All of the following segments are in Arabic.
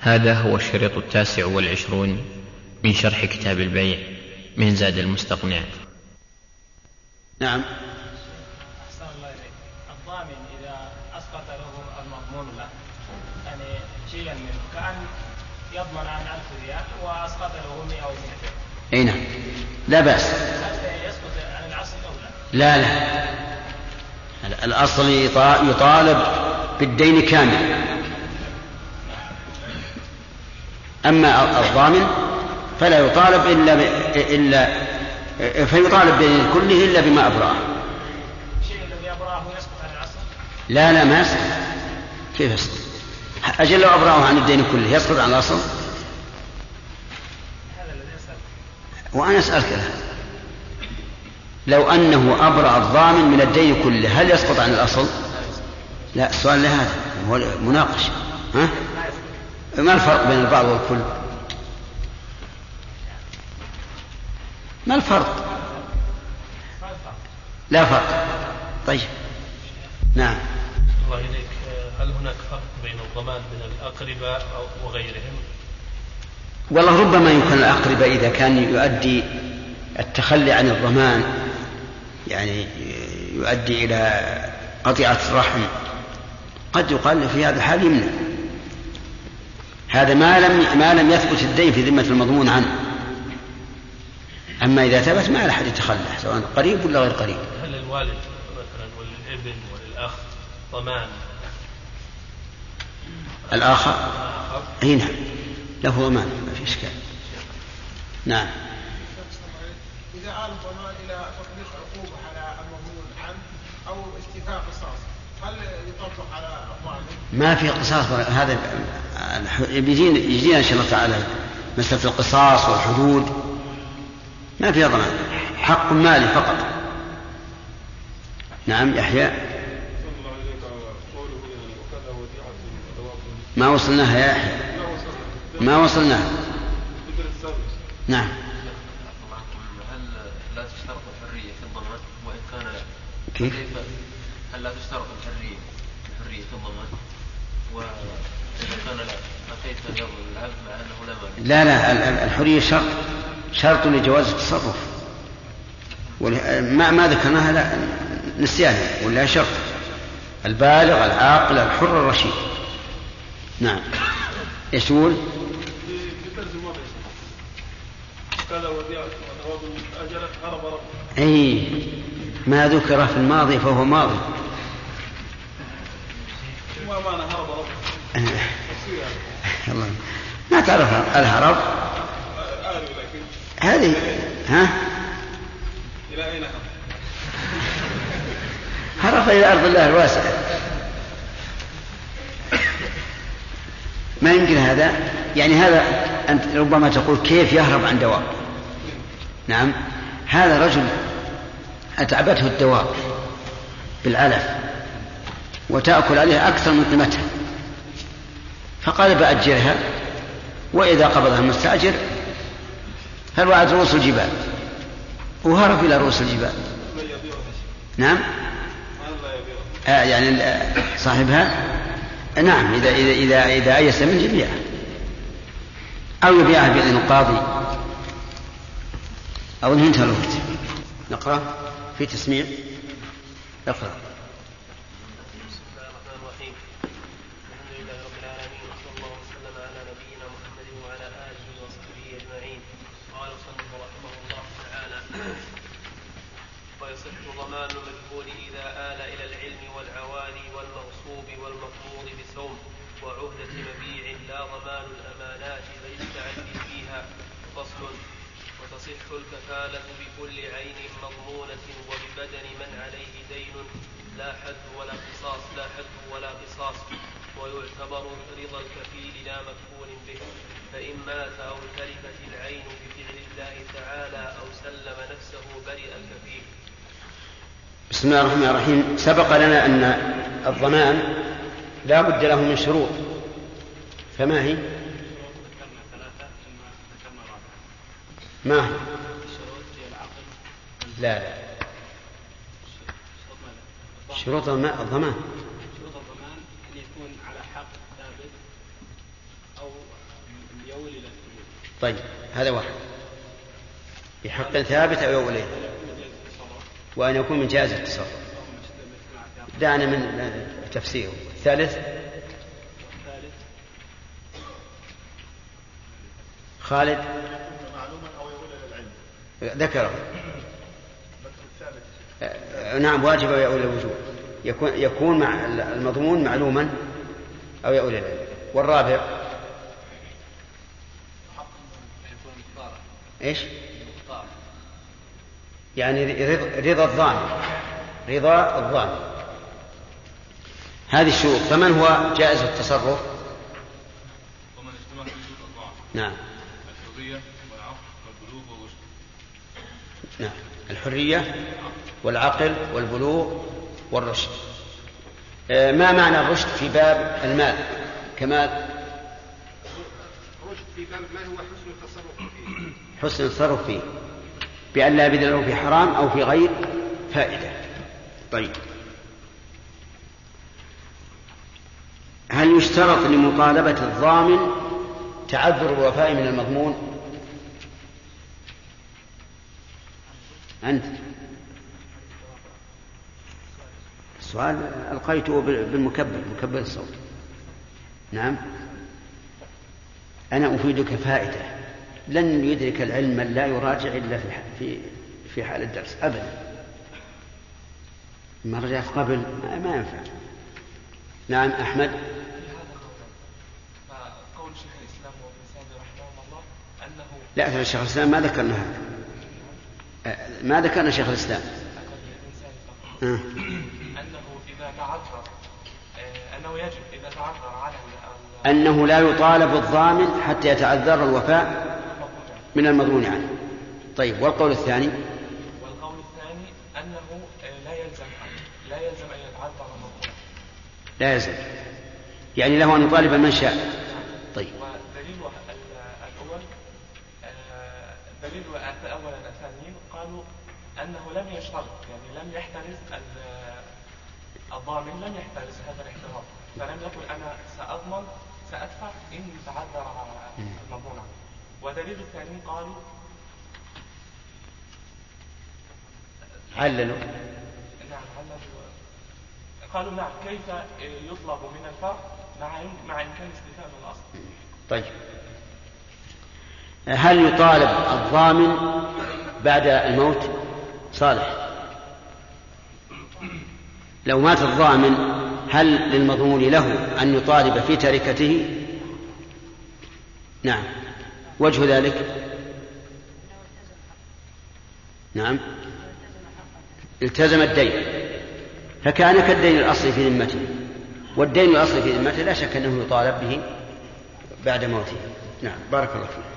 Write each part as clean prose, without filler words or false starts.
هذا هو الشريط 29 من شرح كتاب البيع من زاد المستقنع. نعم. أحسن الله إليك. الضامن إذا أسقط له المضمون له يعني شيئا منه كأن يضمن عن 1000 ريال وأسقط له 100 أو 200. أي نعم لا بأس. يسقط عن الأصل أو لا؟ لا الأصل يطالب بالدين كامل. أما الضامن فلا يطالب إلا فيطالب بالدين كله إلا بما أبرأه. الشيء الذي أبرأه يسقط عن الأصل؟ لا ما يسقط. كيف يسقط؟ أجل لو أبرأه عن الدين كله يسقط عن الأصل؟ هذا الذي يسأل. وأنا أسألك لو أنه أبرأ الضامن من الدين كله هل يسقط عن الأصل؟ لا السؤال لهذا هو مناقش. ها؟ ما الفرق بين البعض والكل؟ ما الفرق؟ لا فرق. طيب نعم. الله إليك، هل هناك فرق بين الضمان من الأقرباء وغيرهم؟ والله ربما يمكن الأقرباء إذا كان يؤدي التخلي عن الضمان يعني يؤدي إلى قطيعة الرحم قد يقال في هذا الحال يمنع. هذا ما لم يثبت الدين في ذمة المضمون عنه. أما إذا ثبت ما أحد يتخلى سواء قريب ولا غير قريب. هل الوالد مثلا والابن وللأخ ضمان؟ الآخر أي نعم له ضمان ما في إشكال. نعم. إذا آل الضمان إلى تطبيق عقوبة على المضمون عنه أو استيفاء قصاص هل يطبق على الضامن؟ ما في قصاص. هذا يجينا إن شاء الله تعالى مسألة القصاص والحدود ما فيها ضمان، حق مالي فقط. نعم يحيى. ما وصلناها يا يحيى ما وصلناها. نعم. هل لا تشترط الحرية في الضمان وإن كان لا؟ كيف؟ هل لا تشترط الحرية في الضمان وإذا كان لا فكيف يضمن العبد مع أنه لا مانع؟ لا الحرية شرط لجواز التصرف ما ذكرناها لا نسيانها ولا شرط. البالغ العاقل الحر الرشيد. نعم. يسول أي ما ذكر في الماضي فهو ماضي. ما تعرف الهرب هذه ها؟ إلى أين هرب إلى أرض الله الواسعة. ما يمكن هذا يعني هذا أنت ربما تقول كيف يهرب عن دواء. نعم هذا رجل أتعبته الدواء بالعلف وتأكل عليها أكثر من قيمتها فقال بأجرها وإذا قبضها المستأجر فالوعد رؤوس الجبال وهرب إلى رؤوس الجبال. نعم يعني صاحبها نعم إذا أيس من يبيعها أو يبيعها بإذن القاضي أو انتهى الوقت. نقرأ في تسميع. نقرأ. ويصح ضمان المجهول إذا آل إلى العلم والعوالي والمغصوب والمفروض بسوم وعهدة مبيع لا ضمان الأمانات فيستعدي فيها. فصل. وتصح الكفالة بكل عين مضمونة وببدن من عليه دين لا حد ولا قصاص ويعتبر رضا الكفيل لا مكفول به فإن مات أو تلفت العين بفعل الله تعالى أو سلم نفسه برئ الكفيل. بسم الله الرحمن الرحيم. سبق لنا أن الضمان لا بد له من شروط فما هي؟ ما هي؟ لا شروط الضمان أن يكون على حق ثابت أو طيب هذا واحد بحق ثابت أو يوليه، وأن يكون من جائز التصرف. دعنا من تفسيره. الثالث خالد ذكره. نعم واجب أو يؤول الوجوب، يكون مع المضمون معلوما أو يؤول العلم. والرابع إيش؟ يعني رضا الضامن. هذه الشروط. فمن هو جائز التصرف؟ ومن اجتمع في شروط أربعة. نعم. الحرية والعقل والبلوغ والرشد. نعم، الحرية والعقل والبلوغ والرشد. ما معنى الرشد في باب المال؟ كمال. الرشد في باب المال هو حسن التصرف فيه. حسن التصرف فيه بأن لا يبذل له في حرام أو في غير فائدة. طيب، هل يشترط لمطالبة الضامن تعذر الوفاء من المضمون؟ أنت السؤال ألقيته بالمكبر الصوت. نعم، أنا أفيدك فائدة. لن يدرك العلم من لا يراجع إلا في حال الدرس أبدا. ما رجعت قبل ما ينفع. نعم أحمد. قول شيخ الإسلام وابن سعد رحمه الله أنه لا، شيخ الإسلام ما ذكرنا هذا. ما ذكرنا شيخ الإسلام أنه إذا تعذر أنه يجب إذا تعذر على أنه لا يطالب الضامن حتى يتعذر الوفاء من المضمون عنه. طيب، والقول الثاني؟ والقول الثاني أنه لا يلزم أن يتعذر المضمون. لا يلزم، يعني له أن يطالب من شاء. طيب، ودليل الأول دليل أولا الثانيين قالوا أنه لم يشترط، يعني لم يحترز الضامن لم يحترز هذا الاحتراز، فلم يقل أنا سأدفع إن تعذر المضمون عنه. ودليل الثاني قالوا عللوا. نعم قالوا نعم كيف يطلب من الفرع مع إمكان استيفاء من الأصل. طيب، هل يطالب الضامن بعد الموت؟ صالح، لو مات الضامن هل للمضمون له أن يطالب في تركته؟ نعم. وجه ذلك؟ نعم، التزم الدين، فكان كالدين الأصلي في ذمته، والدين الأصلي في ذمته لا شك أنه يطالب به بعد موته. نعم، بارك الله فيك.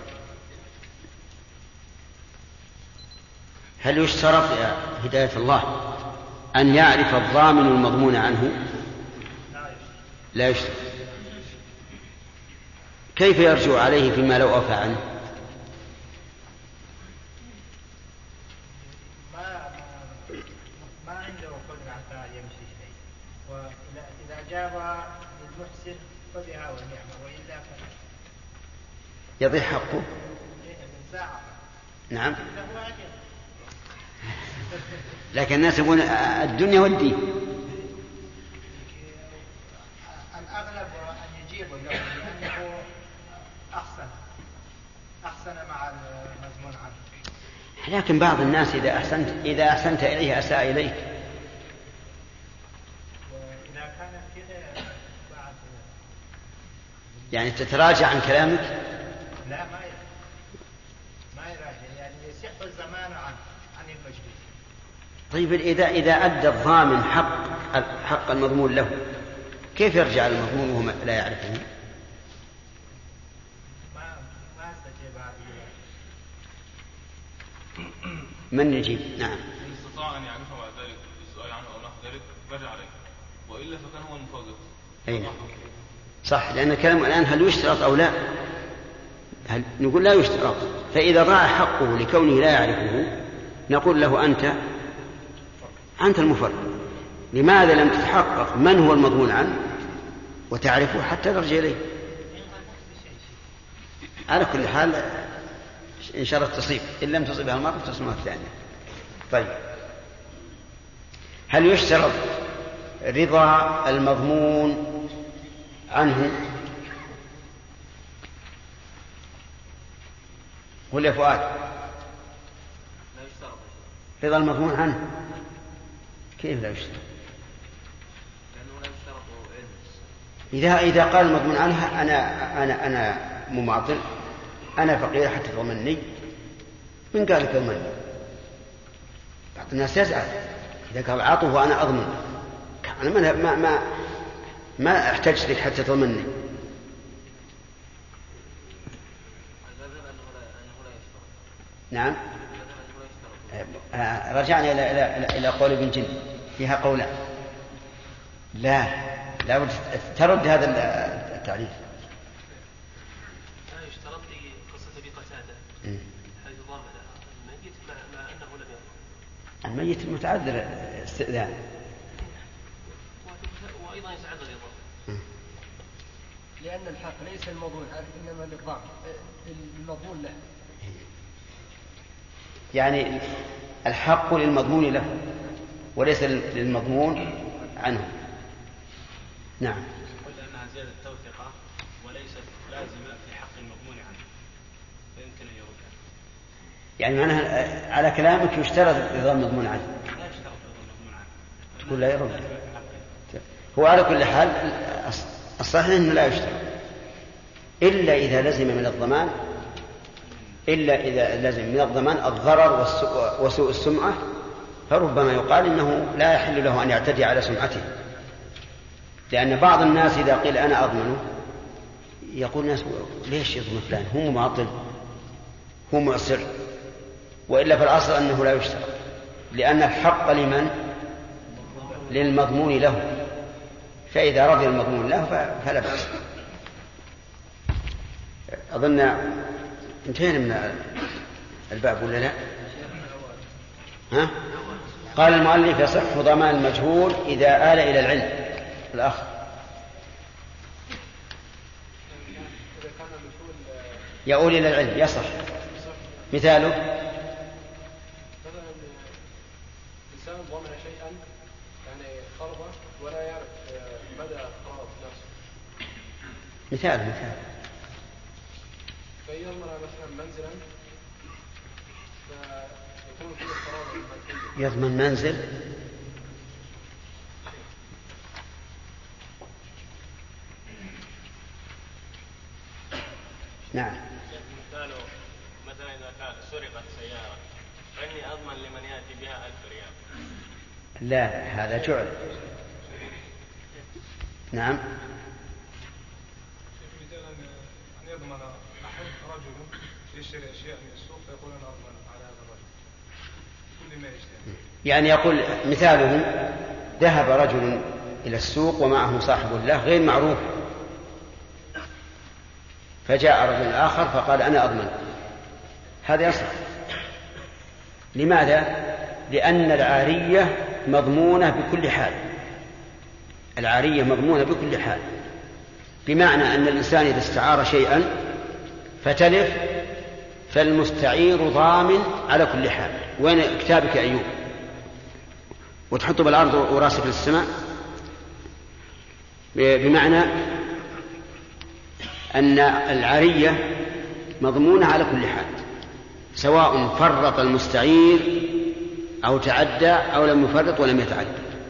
هل يشترط يا هداية الله أن يعرف الضامن المضمون عنه؟ لا يشترط. كيف يرجع عليه فيما لو أوفى عنه؟ ما عنده قدرة حتى يمشي شيء، وإذا جاب للمحسن فبها ونعمة، وإلا يضيع حقه. من ساعة. نعم، لكن الناس يقولون الدنيا والدين. الأغلب أن يجيبوا لأنه أحسن مع المضمون عنه. لكن بعض الناس إذا أحسنت إليه أساء إليك. وإذا كان كذا بعد يعني تتراجع عن كلامك؟ لا، ما يراجع، يعني يصح الزمان عن المجلس. طيب، إذا أدى الضامن حق المضمون له، كيف يرجع المضمون وهو لا يعرفه؟ ما استجيب هذه. من يجيب؟ نعم. إن استطاع أن يعرفه بعد ذلك بالسؤال عنه أو نحو ذلك رجع عليه، وإلا فكان هو المفرط. أي صح، لأن الكلام الآن هل يشترط أو لا؟ نقول لا يشترط. فإذا ضاع حقه لكونه لا يعرفه نقول له أنت المفرط. لماذا لم تتحقق من هو المضمون عنه وتعرفه حتى ترجع إليه؟ على كل حال إن شاء الله تصيب، إن لم تصيبها المرة تصيب مرة ثانية. طيب، هل يشترط رضا المضمون عنه ولا فؤاد؟ لا يشترط رضا المضمون عنه كيف لا يشترط؟ لأنه لا يشترط علم. إذا قال المضمون عنها أنا مماطل، أنا فقير حتى تضمني، من قال لك تضمني؟ بعض الناس يزعل إذا قال عطه وأنا أضمن، أنا ما أحتاج لك حتى تضمني. نعم. رجعنا إلى قول ابن جن فيها قولان. لا بد ترد هذا التعريف. لا يشترط في قصة أبي قتادة حيث ضامن الميت مع أنه لم يضمن. الميت متعذر استئذان، وأيضا يتعذر الضامن. لأن الحق ليس المضمون عنه إنما للضامن المضمون له. يعني الحق للمضمون له وليس للمضمون عنه. نعم. قلت أنها زيادة توثيقة وليست لازمة في حق المضمون عنه، فيمكن أن يردها. يعني معناها على كلامك يشترط رضا المضمون عنه. لا يشترط رضا المضمون عنه. ولا يرد. هو على كل حال الصحيح أنه لا يشترط إلا إذا لزم من الضمان، إلا إذا لزم من الضمان الضرر وسوء السمعة، فربما يقال إنه لا يحل له أن يعتدي على سمعته. لأن بعض الناس إذا قيل أنا أضمنه يقول الناس ليش يضمن فلان؟ هو مماطل، هو معسر. وإلا في الأصل أنه لا يشترط، لأن الحق لمن؟ للمضمون له، فإذا رضي المضمون له فلا بأس. أظن انتهينا من الباب ولا لا؟ ها؟ قال المؤلف يصح ضمان المجهول إذا آل إلى العلم. الأخ يؤول إلى العلم يصح. مثاله مثلا إنسان ضمن شيئا يعني قرضه ولا يعرف مدى قرض نفسه. مثال فيضمن مثلا منزلا فيكون فيه القرار المنزل. يضمن منزل نعم. مثلا إذا كانت سرقت سيارة فإني أضمن لمن يأتي بها 1000 ريال. لا هذا جعل. نعم. مثلا أن يضمن أحد رجل يشتري أشياء من السوق فيقول أنا أضمن على هذا الرجل كل ما يشتري. يعني يقول مثاله ذهب رجل إلى السوق ومعه صاحب له غير معروف، فجاء رجل آخر فقال أنا أضمن، هذا يصح. لماذا؟ لأن العارية مضمونة بكل حال. العارية مضمونة بكل حال، بمعنى أن الإنسان إذا استعار شيئا فتلف فالمستعير ضامن على كل حال. وين كتابك يا أيوب؟ وتحطه بالأرض وراسك للسماء، بمعنى أن العارية مضمونة على كل حال، سواء فرط المستعير أو تعدى أو لم يفرط ولم يتعدى.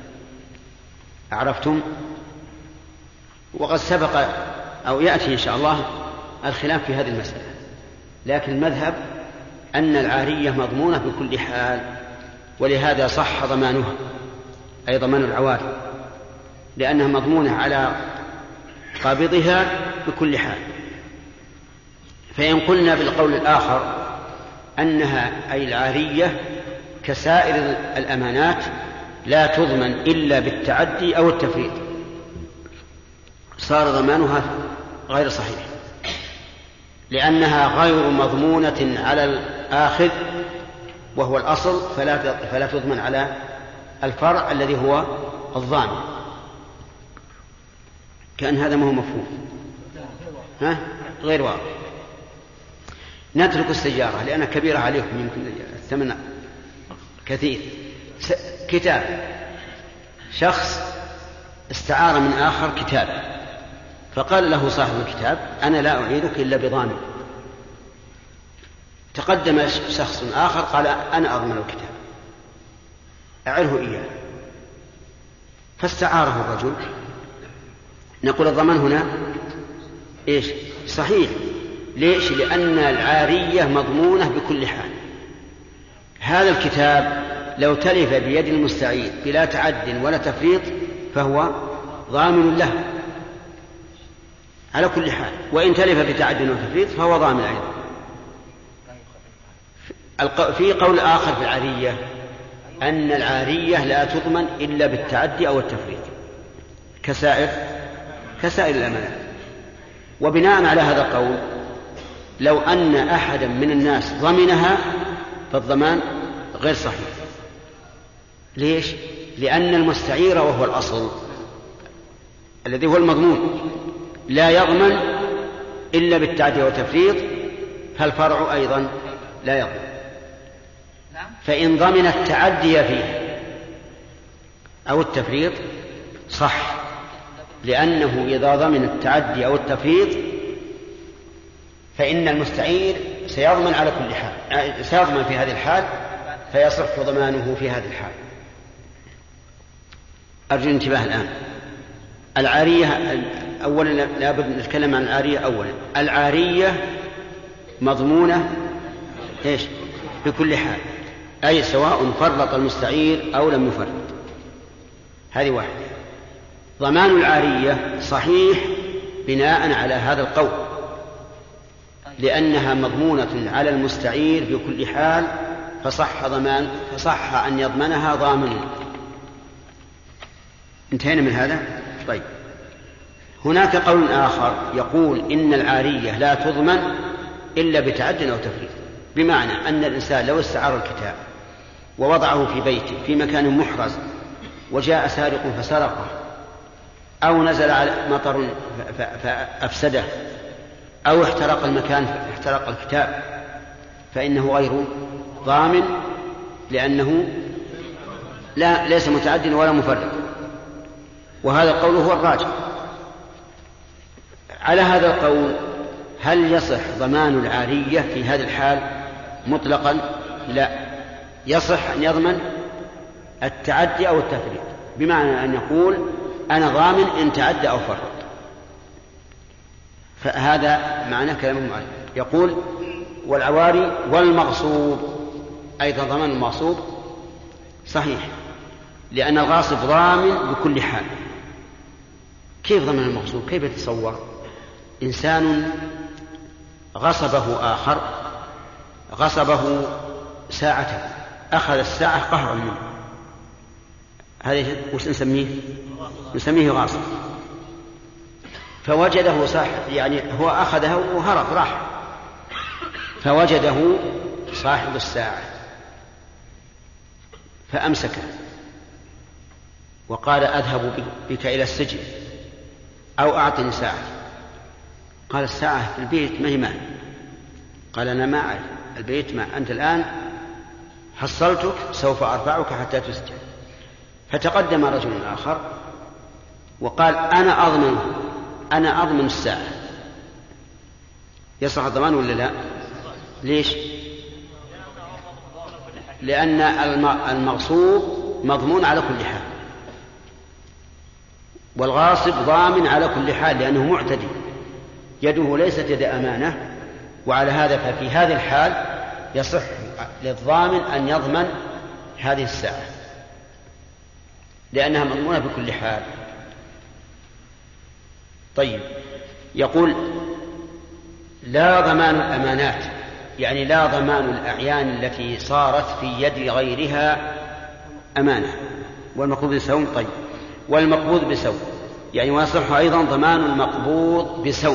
عرفتم؟ وقد سبق أو يأتي إن شاء الله الخلاف في هذه المسألة، لكن المذهب أن العارية مضمونة بكل حال، ولهذا صح ضمانها أي ضمان العواري، لأنها مضمونة على قابضها بكل حال. فإن قلنا بالقول الآخر أنها أي العارية كسائر الأمانات لا تضمن إلا بالتعدي أو التفريط، صار ضمانها غير صحيح، لأنها غير مضمونة على الآخذ وهو الأصل، فلا تضمن على الفرع الذي هو الضامن. كأن هذا ما هو مفهوم، ها؟ غير واضح. نترك السيارة لأنها كبيرة عليكم، يمكن الثمن كثير. كتاب، شخص استعار من آخر كتاب، فقال له صاحب الكتاب أنا لا أعيدك إلا بضامن. تقدم شخص آخر قال أنا أضمن الكتاب أعره إياه، فاستعاره الرجل. نقول الضمان هنا إيش؟ صحيح. ليش؟ لأن العارية مضمونة بكل حال. هذا الكتاب لو تلف بيد المستعير بلا تعد ولا تفريط فهو ضامن له على كل حال، وإن تلف بتعد وتفريط فهو ضامن أيضا. في قول آخر في العارية أن العارية لا تضمن إلا بالتعدي أو التفريط كسائر الأمانات. وبناء على هذا القول لو أن أحدا من الناس ضمنها فالضمان غير صحيح. ليش؟ لأن المستعير وهو الأصل الذي هو المضمون لا يضمن إلا بالتعدي والتفريط، فالفرع أيضا لا يضمن. فإن ضمن التعدي فيه أو التفريط صح، لأنه إذا ضمن التعدي أو التفريط فإن المستعير سيضمن على كل حال، سيضمن في هذه الحال، فيصح ضمانه في هذه الحال. أرجو الانتباه الآن. العارية أولا لا بد نتكلم عن العارية أولا. العارية مضمونة إيش؟ بكل حال، أي سواء فرط المستعير أو لم يفرط. هذه واحدة. ضمان العارية صحيح بناء على هذا القول، لأنها مضمونة على المستعير بكل حال، فصح أن يضمنها ضامن. انتهينا من هذا. طيب، هناك قول آخر يقول إن العارية لا تضمن إلا بتعد أو تفريط، بمعنى أن الإنسان لو استعار الكتاب ووضعه في بيته في مكان محرز وجاء سارق فسرقه، أو نزل على مطر فأفسده، أو احترق المكان فاحترق الكتاب، فإنه غير ضامن، لأنه ليس متعد ولا مفرط. وهذا القول هو الراجح. على هذا القول هل يصح ضمان العارية في هذه الحال مطلقا؟ لا، يصح أن يضمن التعدي أو التفريط، بمعنى أن يقول أنا ضامن إن تعدى أو فرط. فهذا معنى كلام المؤلف. يقول والعواري والمغصوب أيضا ضمان المغصوب صحيح، لأن الغاصب ضامن بكل حال. كيف ضمن المغصوب؟ كيف يتصور؟ إنسان غصبه آخر، غصبه ساعة، أخذ الساعة قهرا منه، هذا وش نسميه؟ نسميه غاصب. فوجده صاحب، يعني هو أخذها وهرب راح، فوجده صاحب الساعة فأمسكه وقال أذهب بك إلى السجن أو أعطني ساعة. قال الساعة في البيت ما هي مال. قال أنا ما أعرف البيت، ما أنت الآن حصلتك سوف أرفعك حتى تسجن. فتقدم رجل آخر وقال أنا أضمن الساعة. يصح الضمان ولا لا؟ ليش؟ لأن المغصوب مضمون على كل حال، والغاصب ضامن على كل حال، لأنه معتدي، يده ليست يد أمانة. وعلى هذا ففي هذه الحال يصح للضامن أن يضمن هذه الساعة، لأنها مضمونة بكل حال. طيب، يقول لا ضمان الأمانات، يعني لا ضمان الأعيان التي صارت في يد غيرها أمانة. والمقبوض بسوم. طيب، والمقبوض بسوم يعني ويصح أيضا ضمان المقبوض بسوم.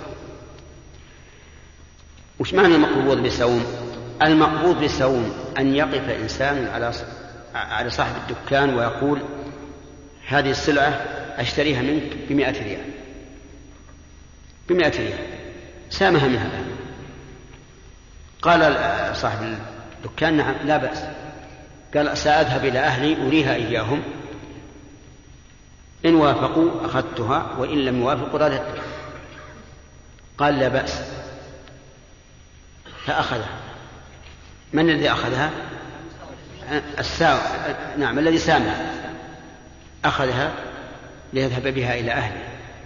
وش معنى المقبوض بسوم؟ المقبوض بسوم أن يقف إنسان على صاحب الدكان ويقول هذه السلعة أشتريها منك ب100 ريال، ب100 ريال، سامها منها الآن. قال صاحب الدكان نعم لا بأس، قال سأذهب إلى أهلي أريها إياهم، إن وافقوا أخذتها وإن لم يوافقوا رددتها. قال لا بأس، فأخذها. من الذي أخذها؟ نعم الذي سامها أخذها ليذهب بها إلى أهله،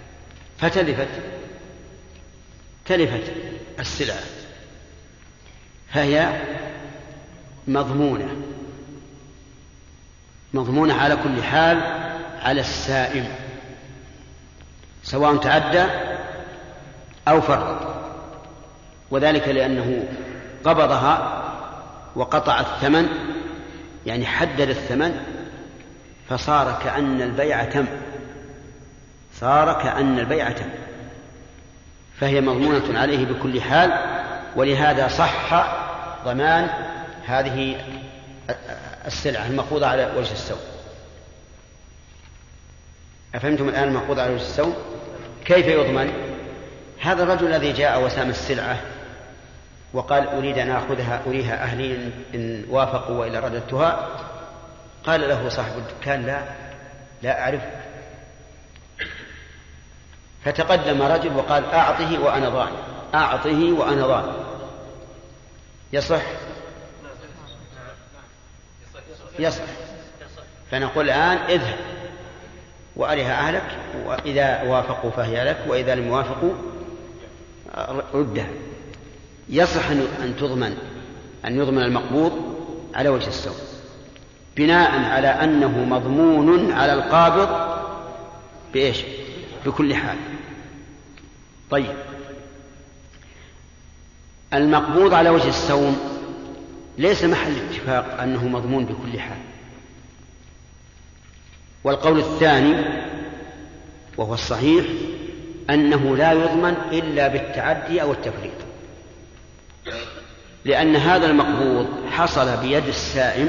فتلفت السلعة، فهي مضمونة على كل حال على السائم، سواء تعدى أو فرط، وذلك لأنه قبضها وقطع الثمن، يعني حدد الثمن، فصار كأن البيعة تم، فهي مضمونة عليه بكل حال، ولهذا صح ضمان هذه السلعة المقبوضة على وجه السوء. أفهمتم الآن المقبوضة على وجه السوء كيف يضمن؟ هذا الرجل الذي جاء وسام السلعة وقال أريد أن أخذها أريها أهلي إن وافقوا وإلا رددتها، قال له صاحب الدكان لا أعرف، فتقدم رجل وقال أعطه وأنا ضامن. يصح؟ فنقول الآن اذهب وأرها أهلك، وإذا وافقوا فهي لك، وإذا لم يوافقوا ردها. يصح أن يضمن المقبوض على وجه السوء بناء على أنه مضمون على القابض بإيش؟ بكل حال. طيب، المقبوض على وجه السوم ليس محل اتفاق أنه مضمون بكل حال، والقول الثاني وهو الصحيح أنه لا يضمن إلا بالتعدي أو التفريط، لأن هذا المقبوض حصل بيد السائم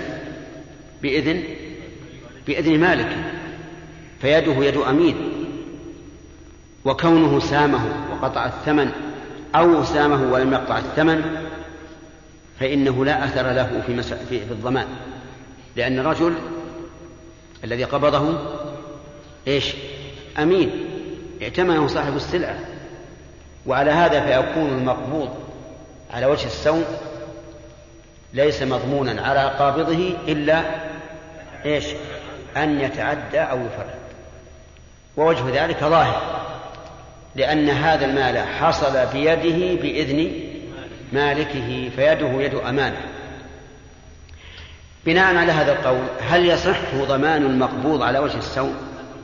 بإذن مالك، فيده يد أمين، وكونه سامه وقطع الثمن أو سامه ولم يقطع الثمن فإنه لا أثر له في الضمان، لأن الرجل الذي قبضه أمين ائتمنه صاحب السلعة، وعلى هذا فيكون المقبوض على وجه السوم ليس مضمونا على قابضه إلا أن يتعدى أو يفرط، ووجه ذلك ظاهر، لأن هذا المال حصل بيده بإذن مالكه، فيده يد أمانة. بناء على هذا القول هل يصح ضمان المقبوض على وجه السوم؟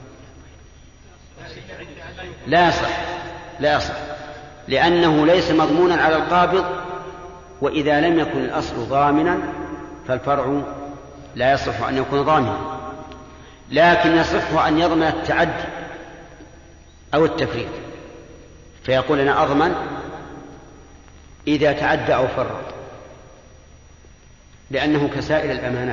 لا يصح، لأنه ليس مضمونا على القابض، وإذا لم يكن الأصل ضامنا فالفرع لا يصح أن يكون ضامنا، لكن يصح أن يضمن التعدي أو التفريط، فيقول أنا أضمن إذا تعدى أو فرط، لأنه كسائر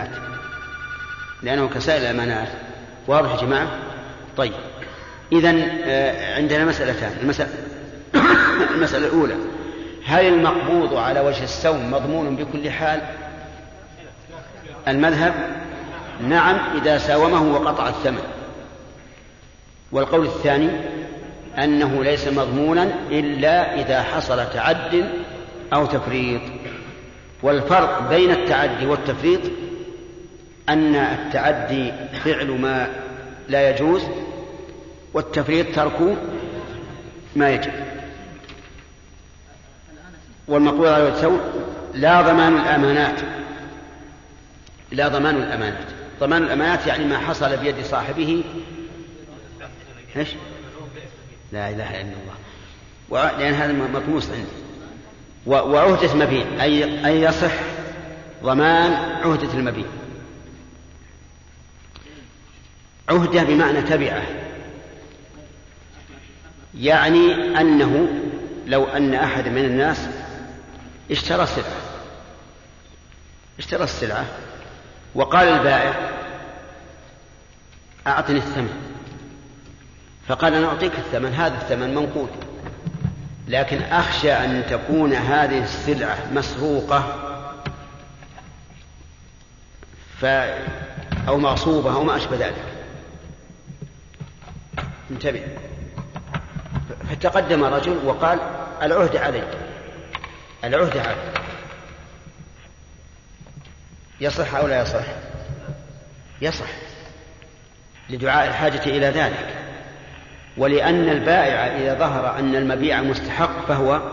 الأمانات. واضح يا جماعة؟ طيب، إذن عندنا مسألتان. المسألة الأولى، هل المقبوض على وجه السوم مضمون بكل حال؟ المذهب نعم إذا ساومه وقطع الثمن. والقول الثاني أنه ليس مضمونا إلا إذا حصل تعد أو تفريط. والفرق بين التعدي والتفريط أن التعدي فعل ما لا يجوز، والتفريط ترك ما يجب. والمقبوض على وجه السوم لا ضمان الأمانات. ضمان الأمانات يعني ما حصل بيد صاحبه لا إله إلا الله، لأن هذا مطموس عندي. وعهدة المبيع أي يصح ضمان عهدة المبيع. عهدة بمعنى تبعه، يعني أنه لو أن أحد من الناس اشترى السلعة وقال البائع أعطني الثمن، فقال أنا أعطيك الثمن، هذا الثمن منقود، لكن أخشى أن تكون هذه السلعة مسروقة أو مغصوبة أو ما أشبه ذلك. انتبه. فتقدم رجل وقال العهد علي، العهد علي. يصح أو لا يصح؟ يصح لدعاء الحاجة إلى ذلك، ولأن البائع إذا ظهر أن المبيع مستحق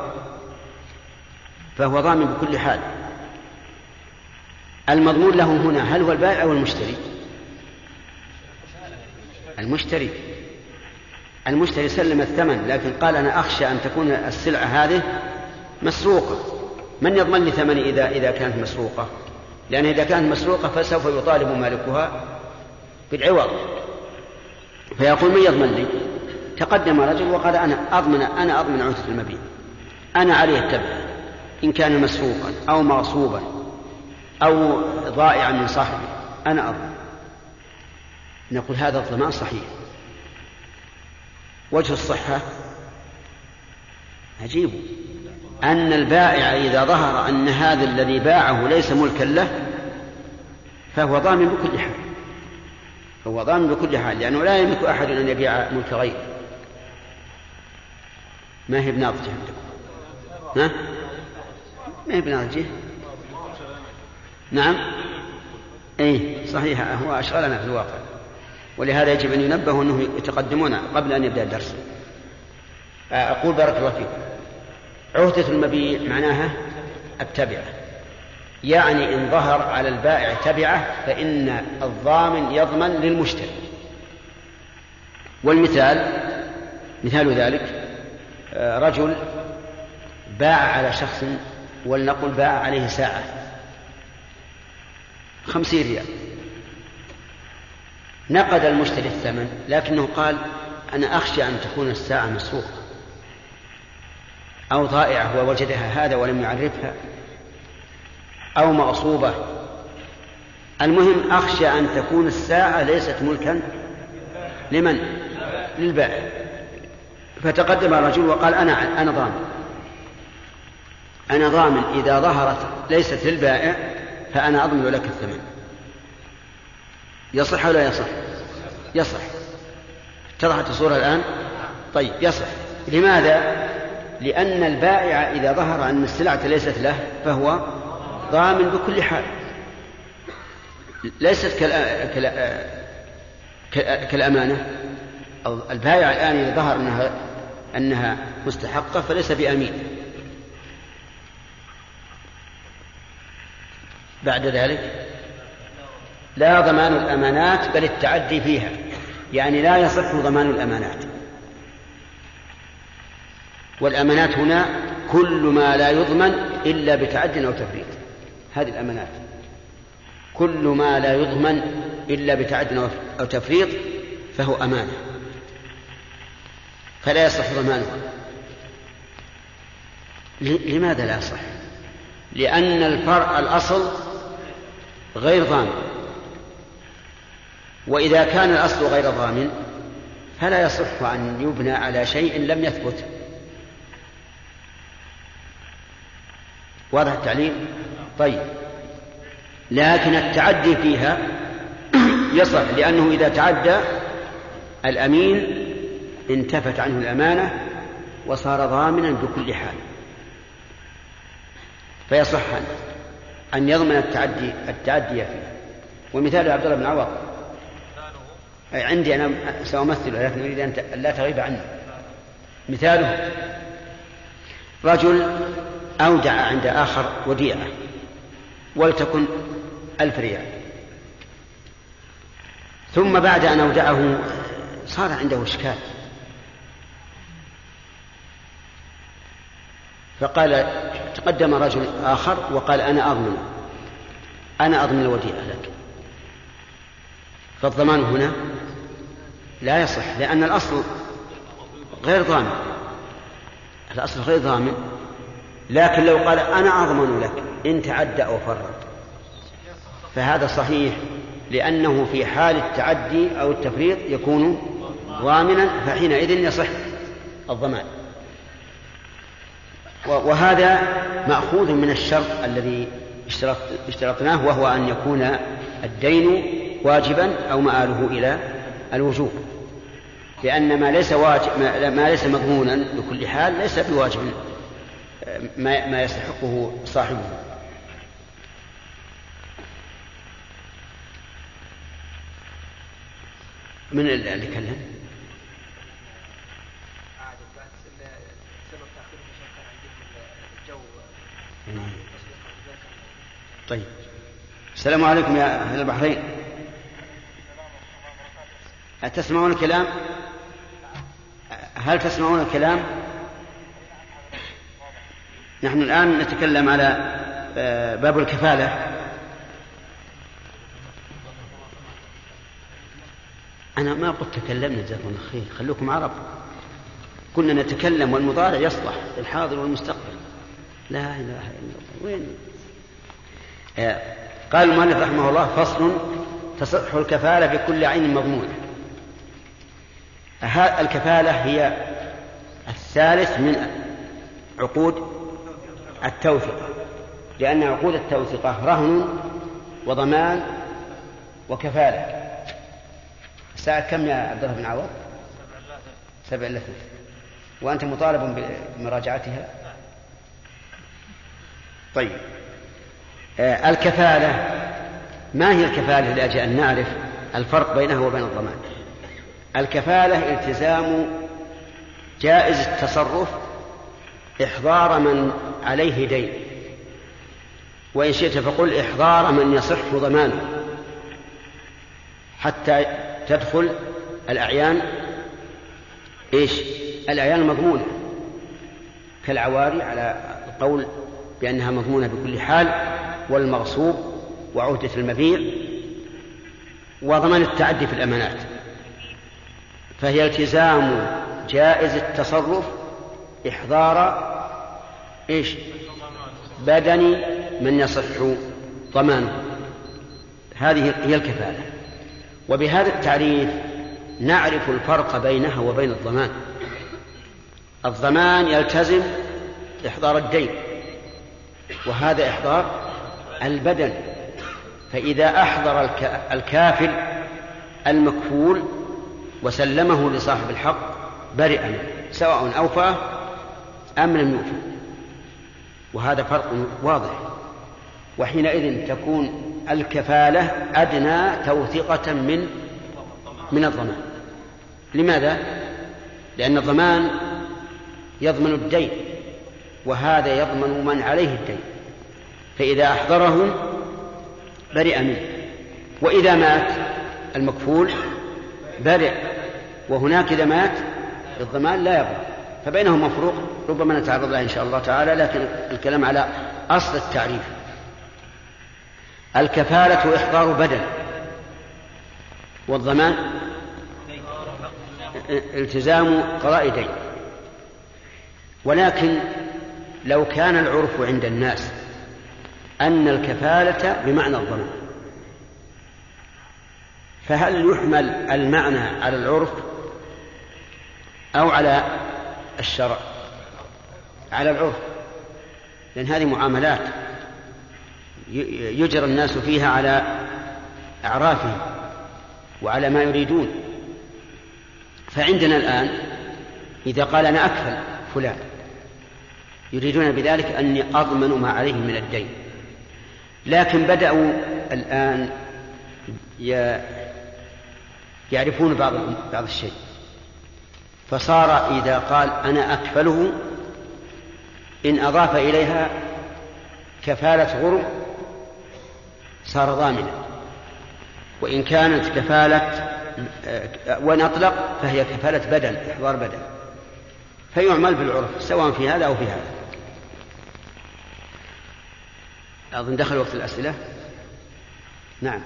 فهو ضامن بكل حال. المضمون له هنا هل هو البائع أو المشتري؟ المشتري سلم الثمن، لكن قال أنا أخشى أن تكون السلعة هذه مسروقة. من يضمن لي ثمني إذا كانت مسروقة؟ لأن إذا كانت مسروقة فسوف يطالب مالكها بالعوض، فيقول من يضمن لي؟ تقدم رجل وقال أنا أضمن عهدة المبيع، أنا عليه التبع إن كان مسروقا أو مغصوبا أو ضائعا من صاحبه، أنا أضمن. نقول هذا الضمان صحيح. وجه الصحة عجيب، أن البائع إذا ظهر أن هذا الذي باعه ليس ملكا له فهو ضامن بكل حال، هو ضامن بكل حال، لأنه لا يملك أحد أن يبيع ملك غيره. ما هي بناضجة عندكم؟ ما هي بناضجة؟ نعم، أي صحيح، هو أشغلنا في الواقع، ولهذا يجب أن ينبهوا أنه يتقدمون قبل أن يبدأ الدرس. أقول بارك الله فيكم، عهدة المبيع معناها التبعة، يعني إن ظهر على البائع تبعة فإن الضامن يضمن للمشتري. مثال ذلك رجل باع على شخص، ولنقل باع عليه ساعة 50 ريال، نقد المشتري الثمن، لكنه قال أنا أخشى أن تكون الساعة مسروقة أو ضائعة ووجدها هذا ولم يعرفها أو مغصوبة. المهم أخشى أن تكون الساعة ليست ملكا لمن؟ للبائع. فتقدم الرجل وقال أنا ضامن إذا ظهرت ليست للبائع فأنا أضمن لك الثمن. يصح ولا يصح؟ يصح. اتضحت الصورة الآن؟ طيب يصح. لماذا؟ لأن البائع إذا ظهر أن السلعة ليست له فهو ضامن بكل حال، ليست كالأمانة. البائع الآن إذا ظهر أنها مستحقة فليس بأمين. بعد ذلك لا ضمان الأمانات بل التعدي فيها، يعني لا يصح ضمان الأمانات. والأمانات هنا كل ما لا يضمن إلا بتعد أو تفريط، هذه الأمانات كل ما لا يضمن إلا بتعد أو تفريط فهو أمانة، فلا يصح ضمانها. لماذا لا يصح؟ لأن الأصل غير ضامن، وإذا كان الأصل غير ضامن فلا يصح أن يبنى على شيء لم يثبت. واضح التعليم؟ طيب، لكن التعدي فيها يصح، لأنه إذا تعدى الأمين انتفت عنه الأمانة وصار ضامنا بكل حال، فيصح أن يضمن التعدي فيها. ومثال عبد الله بن عوض عندي أنا سأمثله، لكن أريد أن لا تغيب عني. مثاله رجل أودع عند آخر وديعة ولتكن 1000 ريال، ثم بعد أن أودعه صار عنده إشكال، فقال تقدم رجل آخر وقال أنا أضمن الوديعة لك. فالضمان هنا لا يصح، لأن الأصل غير ضامن، الأصل غير ضامن. لكن لو قال أنا أضمن لك إن تعدى أو فرط فهذا صحيح، لأنه في حال التعدي أو التفريط يكون ضامنا، فحينئذ يصح الضمان. وهذا مأخوذ من الشرط الذي اشترطناه، وهو أن يكون الدين واجبا أو مآله إلى الوجوب، لأن ما ليس مضمونا بكل حال ليس بواجب ما يستحقه صاحبه. من اللي كلم؟ طيب، السلام عليكم يا أهل البحرين. تسمعون الكلام؟ هل تسمعون الكلام؟ نحن الآن نتكلم على باب الكفالة. أنا ما قلت تكلمنا، جزاكم الله خير، خلوكم عرب. كنا نتكلم والمضارع يصلح الحاضر والمستقبل. لا إله إلا الله. وين؟ قال المؤلف رحمه الله: فصل: تصح الكفالة بكل عين مضمونة. الكفالة هي الثالث من عقود التوثقة، لأن عقود التوثقة رهن وضمان وكفالة. الساعة كم يا عبد الله بن عوض؟ 7:03. وأنت مطالب بمراجعتها. طيب، الكفالة ما هي الكفالة لأجل أن نعرف الفرق بينها وبين الضمان؟ الكفالة التزام جائز التصرف إحضار من عليه دين، وإن شئت فقل إحضار من يصح ضمانه، حتى تدخل الأعيان الأعيان المضمونة كالعواري على القول بأنها مضمونة بكل حال، والمغصوب، وعهدة المبيع، وضمان التعدي في الأمانات. فهي التزام جائز التصرف إحضار بدن من يصح ضمانه. هذه هي الكفالة. وبهذا التعريف نعرف الفرق بينها وبين الضمان. الضمان يلتزم إحضار الدين، وهذا إحضار البدن. فإذا أحضر الكافل المكفول وسلمه لصاحب الحق برئ منه، سواء أوفى أم لم يوفى. وهذا فرق واضح. وحينئذ تكون الكفالة أدنى توثيقة من الضمان. لماذا؟ لأن الضمان يضمن الدين، وهذا يضمن من عليه الدين، فإذا أحضره برئ منه. وإذا مات المكفول برئ، وهناك إذا مات الضمان لا يضمن. فبينهم مفروق ربما نتعرض له إن شاء الله تعالى، لكن الكلام على أصل التعريف. الكفالة إحضار بدن، والضمان التزام قضاء دين. ولكن لو كان العرف عند الناس أن الكفالة بمعنى الضمان، فهل يحمل المعنى على العرف أو على الشرع؟ على العرف، لأن هذه معاملات يجرى الناس فيها على أعرافهم وعلى ما يريدون. فعندنا الآن إذا قال أنا أكفل فلان، يريدون بذلك أني أضمن ما عليه من الدين. لكن بدأوا الآن يعرفون بعض الشيء، فصار إذا قال أنا أكفله إن أضاف إليها كفالة غرم صار ضامنا، وإن كانت كفالة وإن أطلق فهي كفالة بدن، إحضار بدن، فيعمل بالعرف سواء في هذا أو في هذا. أظن دخل وقت الأسئلة. نعم.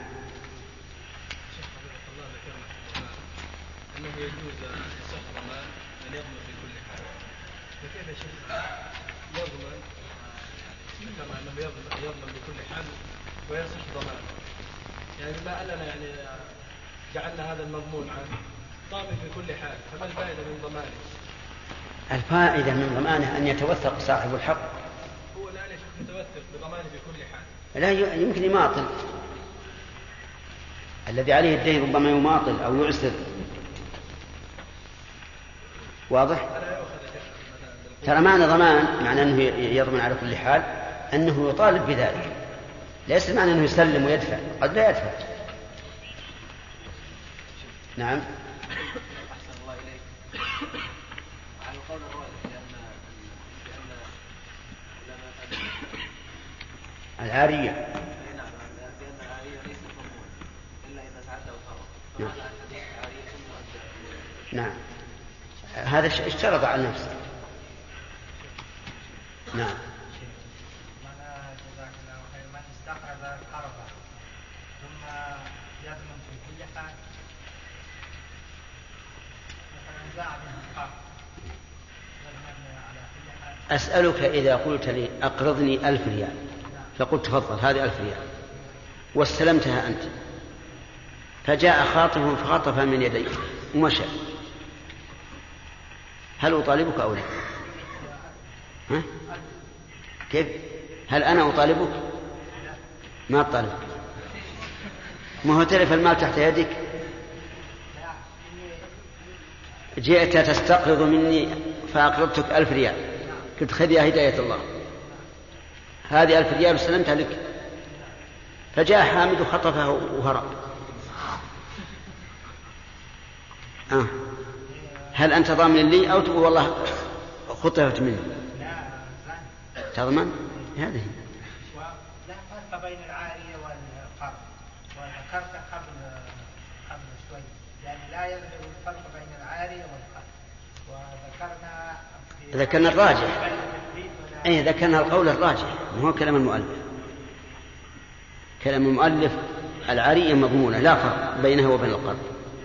أنه يجوز صح ضمان أن يضمن في كل حال، فكيف يا شيخ يضمن كما أنه يضمن بكل حال ويصح ضمان؟ يعني ما أننا يعني جعلنا هذا المضمون عنه ضامن في كل حال، فما الفائدة من ضمانه؟ الفائدة من ضمانه أن يتوثق صاحب الحق. هو الآن يا شيخ متوثق بضمانه بكل حال. لا يمكن يماطل، الذي عليه الدين ربما يماطل أو يعسر. واضح؟ ترى معنى ضمان معنى أنه يضمن على كل حال أنه يطالب بذلك، ليس معنى أنه يسلم ويدفع، قد لا يدفع. نعم. أحسن الله إليك. على القول الراجح بأن العارية بأن العارية ليست مضمونة إلا إذا تعدى وخرج. نعم. هذا اشترط على نفسه. نعم. من استخرج الحربة ثم يضمن في كل حال مثلا زعم الحق يضمن على كل حال. أسألك إذا قلت لي أقرضني 1000 ريال فقلت تفضل هذه 1000 ريال واستلمتها أنت، فجاء خاطف فخطفها من يديك ومشى، هل أطالبك أو لا؟ ها؟ كيف؟ هل أنا أطالبك؟ ما أطالبك. ما هو تلف المال تحت يدك، جئت تستقرض مني فأقرضتك 1000 ريال، قلت خذ يا هداية الله هذه 1000 ريال وسلمتها لك، فجاء حامد وخطفها وهرب. هل أنت ضامن لي أو تقول والله خطفت مني؟ تضمن؟ هذه لا فرق بين العارية والقرض، وذكرت قبل شوي يعني لا يظهر الفرق بين العارية والقرض، ذكرنا الراجح. ذكرنا القول الراجح، هو كلام المؤلف. كلام المؤلف العارية مضمونة لا فرق بينها وبين القرض،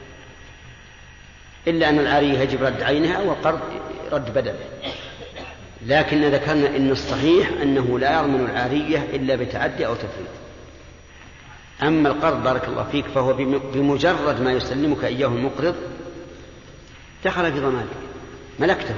إلا أن العارية يجب رد عينها والقرض رد بدله. لكن ذكرنا إن الصحيح أنه لا يضمن العارية إلا بتعدي أو تفريط. أما القرض بارك الله فيك فهو بمجرد ما يسلمك إياه المقرض دخل في ضمانك، ملكته.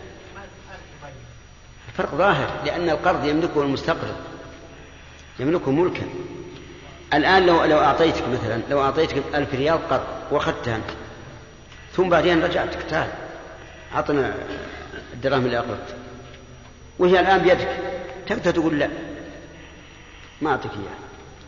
الفرق ظاهر، لأن القرض يملكه المستقرض، يملكه ملكا. الآن لو أعطيتك مثلا، لو أعطيتك 1000 ريال قرض وأخذتها أنت، ثم بعدين رجعتك تعال أعطنا الدراهم اللي أقرضت، وهي الآن بيدك، تقدر تقول لا ما أعطيك إياها.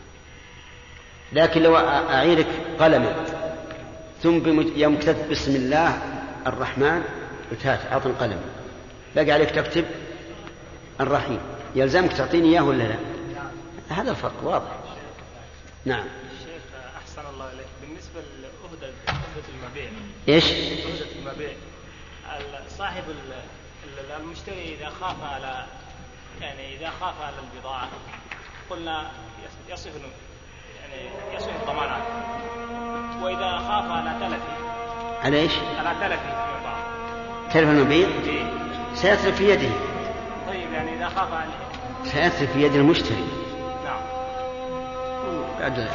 لكن لو أعيرك قلما ثم يوم كتبت بسم الله الرحمن وتات أعطني قلم، باقي عليك تكتب الرحيم، يلزمك تعطيني إياه ولا لا؟ هذا الفرق واضح. نعم. الشيخ أحسن الله إليك، بالنسبة لأهدة المبيع، إيش؟ أهدة المبيع، صاحب المشتري إذا خاف على إذا خاف على البضاعة قلنا يصف الضمان عنه، وإذا خاف على تلفه على إيش؟ على تلفه تلف المبيع سيتلف في يده. طيب إذا خاف عليه سيتلف في يد المشتري. نعم. بعد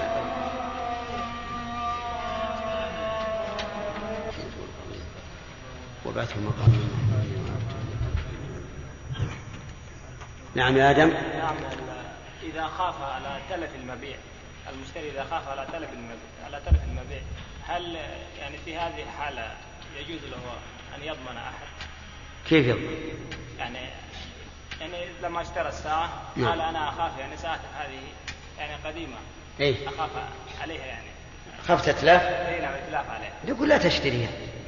وبعثه مقام. نعم يا آدم. نعم. إذا خاف على تلف المبيع، المشتري إذا خاف على تلف المبيع، هل في هذه الحالة يجوز له أن يضمن أحد؟ كيف يضمن؟ لما اشترى الساعة قال أنا أخاف ساعة هذه قديمة، أخاف عليها خفت إتلاف؟ نعم إتلاف عليها. يقول لا تشتريها.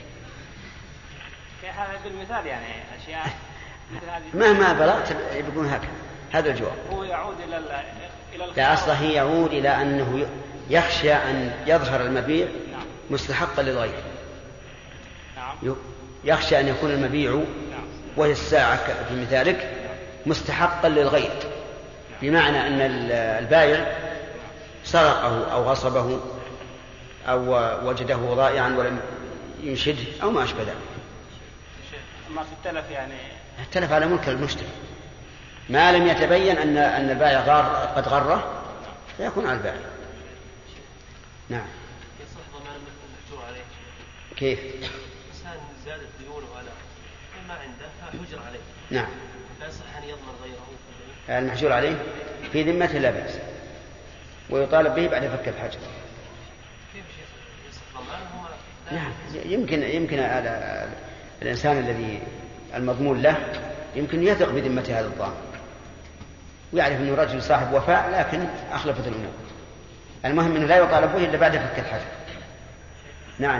هذا بالمثال أشياء مثل هذه. مهما بلغت يقولون هكذا، هذا الجواب. هو يعود إلى لا، أصله يعود إلى أنه يخشى أن يظهر المبيع مستحقا للغير. نعم. يخشى أن يكون المبيع وهي الساعة في مثالك مستحقا للغير، بمعنى أن البائع سرقه أو غصبه أو وجده ضائعا ولم ينشده أو ما أشبه ذلك. ما في التلف التلف على ملك المشتري ما لم يتبين أن البائع قد غره فيكون على البائع. نعم. يصح ضمان مثل المحجور عليه. كيف؟ إنسان زادت ديونه على ما عنده حجر عليه. نعم. فيصح أن يضمن غيره؟ المحجور عليه في ذمته لا بأس، ويطالب به بعد فك الحجر. نعم. يمكن الإنسان الذي المضمون له يمكن يثق بذمة هذا الضامن ويعرف أنه رجل صاحب وفاء، لكن أخلفت الأمور. المهم أنه لا يطالب به إلا بعد فك الحجر. نعم.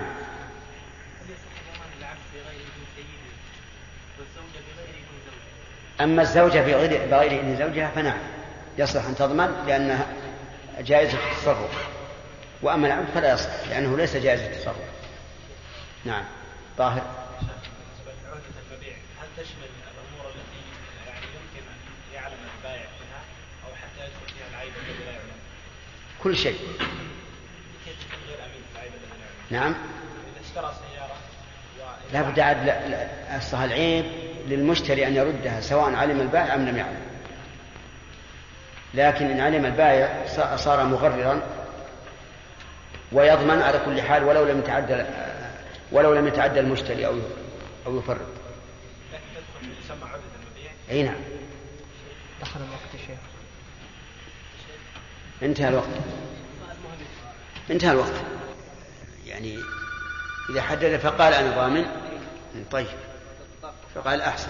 أما الزوجة بغير إذن زوجها فنعم يصلح أن تضمن لأنها جائزة التصرف، وأما العبد فلا يصلح لأنه ليس جائزة التصرف. نعم. طاهر. عهدة المبيع هل تشمل الأمور التي يعني يمكن أن يعلم البائع فيها أو حتى يدخل فيها العيب الذي لا يعلم؟ كل شيء. كيف يكون غير أمين في العيب الذي لا يعلم؟ نعم. إذا اشترى سيارة لا بد عاد أصلها العيب للمشتري أن يردها سواء علم البائع أم لم يعلم، لكن إن علم البائع صار مغررا ويضمن على كل حال ولو لم يتعدى المشتري أو يفرط. يسمى عهدة المبيع. أي نعم. دخل الوقت يا شيخ. انتهى الوقت يعني إذا حدد فقال أنا ضامن طيب فقال أحسن.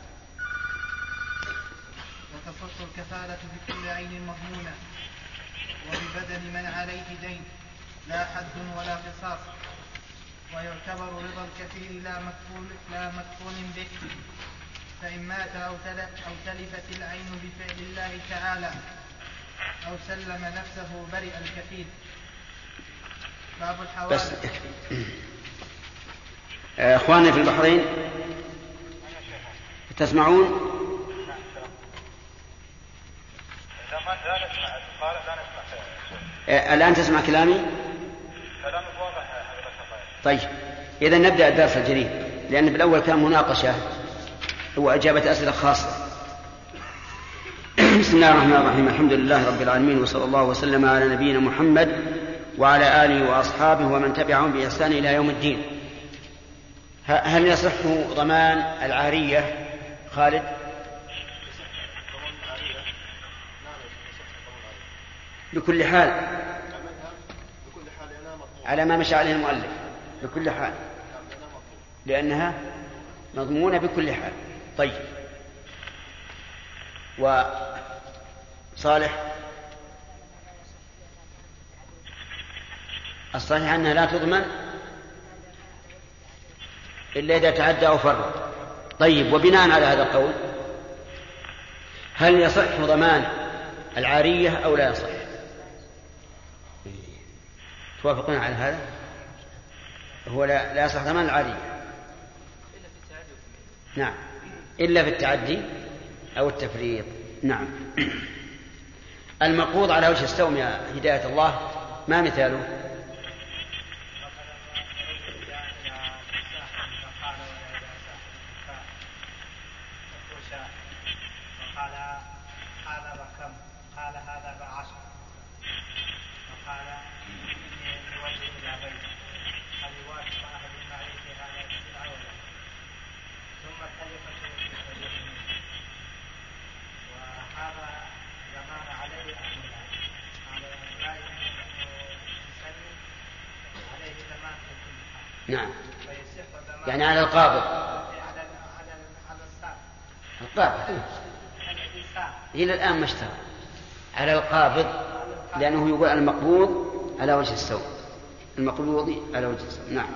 وتصح الكفالة بكل عين مضمونة وببدن من عليه دين لا حد ولا قصاص، ويعتبر رضا الكفيل لا مكفول به، فإن مات أو تلفت العين بفعل الله تعالى أو سلم نفسه برئ الكفيل. باب الحوالي. بس أخواننا في البحرين تسمعون؟ الآن تسمع كلامي؟ طيب إذا نبدأ الدرس الجديد، لأن بالأول كان مناقشة وإجابة أسئلة خاصة. بسم الله الرحمن الرحيم. الحمد لله رب العالمين، وصلى الله وسلم على نبينا محمد وعلى آله وأصحابه ومن تبعهم بإحسان إلى يوم الدين. هل يصح ضمان العارية خالد؟ بكل حال على ما مشى عليه المؤلف، بكل حال لأنها مضمونة بكل حال. طيب وصالح الصحيح أنها لا تضمن إلا إذا تعدى أو فرط. طيب وبناء على هذا القول هل يصح ضمان العارية أو لا يصح؟ توافقون على هذا؟ هو لا يصح ضمان العارية. نعم إلا في التعدي أو التفريط. نعم. المقبوض على وجه السوم يا هداية الله ما مثاله؟ نعم يعني على القابض القابض إلى الآن ما اشترى على القابض، لأنه يقول المقبوض على وجه السوء، المقبوض على وجه السوء. نعم.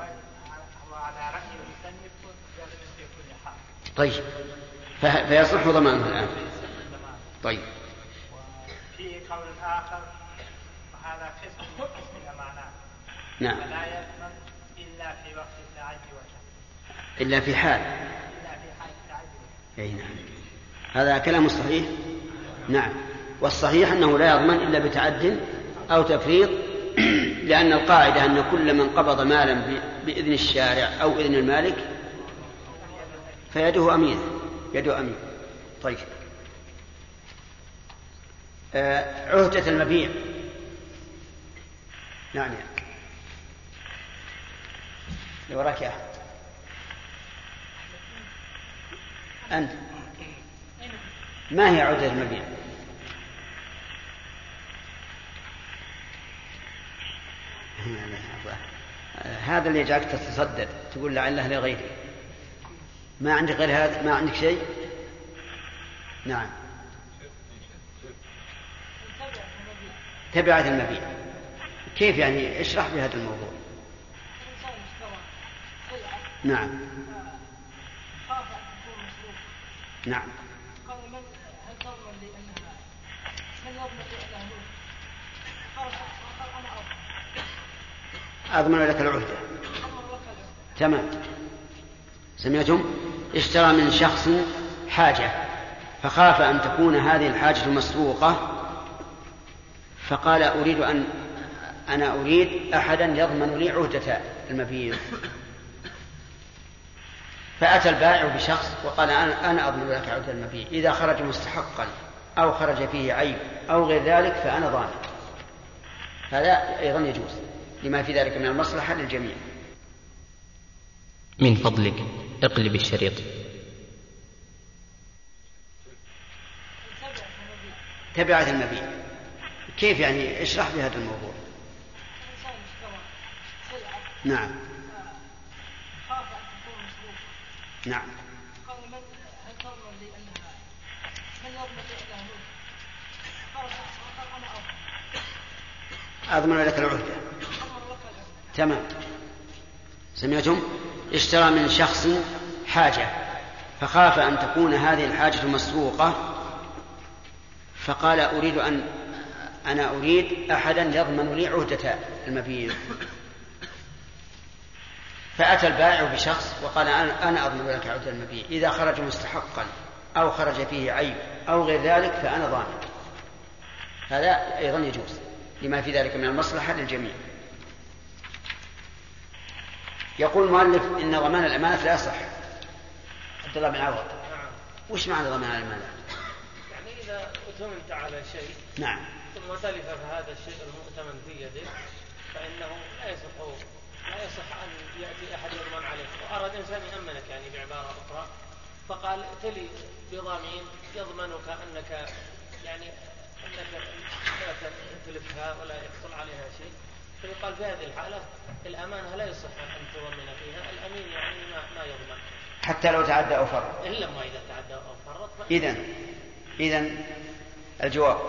طيب فيصح ضمانه الآن. طيب في قول آخر وهذا قسم الأمانات. نعم. فلا يضمن إلا في وقت التعدي والتفريط. إلا في حال. أي نعم. هذا كلام صحيح. نعم. والصحيح أنه لا يضمن إلا بتعد أو تفريط، لأن القاعدة أن كل من قبض مالا بإذن الشارع أو إذن المالك فيده أمينة، يده أمين. طيب عهدة المبيع. نعم لو وراك يا أحد. أنت ما هي عودة المبيع؟ هذا اللي يجعلك تتصدر تقول لعله لغيري. ما عندك غير هذا؟ ما عندك شيء؟ نعم. تبعة المبيع كيف يعني؟ اشرح لي هذا الموضوع. نعم نعم. أضمن لك العهدة. تمام. سمعتم؟ اشترى من شخص حاجة فخاف أن تكون هذه الحاجة مسروقة فقال أنا أريد أحدا يضمن لي عهدة المبيع. فأتى البائع بشخص وقال أنا أضمن لك عهدة المبيع إذا خرج مستحقا أو خرج فيه عيب أو غير ذلك فأنا ضامن. هذا أيضا يجوز لما في ذلك من المصلحة للجميع. من فضلك اقلب الشريط. تبعة المبيع كيف يعني؟ اشرح لي هذا الموضوع. نعم نعم. أضمن لك العهدة. تمام. سمعتم؟ اشترى من شخص حاجة فخاف أن تكون هذه الحاجة مسروقة فقال أنا أريد أحدا يضمن لي عهدة المبيع. فأتى البائع بشخص وقال أنا أضمن لك عهدة المبيع إذا خرج مستحقا أو خرج فيه عيب أو غير ذلك فأنا ضامن. هذا أيضا يجوز لما في ذلك من المصلحة للجميع. يقول المؤلف إن ضمان الأمانة لا يصح. عبد الله بن عوض. وش معنى ضمان الأمانة؟ يعني إذا أتمنت على شيء نعم ثم تلف هذا الشيء المؤتمن في يدك فإنه لا يصح أن يأتي أحد يضمن عليك. وأراد إنسان يأمنك يعني بعبارة أخرى فقال تلي بضامين يضمنك أنك يعني أنك لا تلفها ولا يحصل عليها شيء. فيقال في هذه الحالة الأمانة لا يصح أن تضمن فيها. الأمين يعني ما يضمن حتى لو تعدى أو فرط. إلا ما إذا تعدى أو فرط. إذن الجواب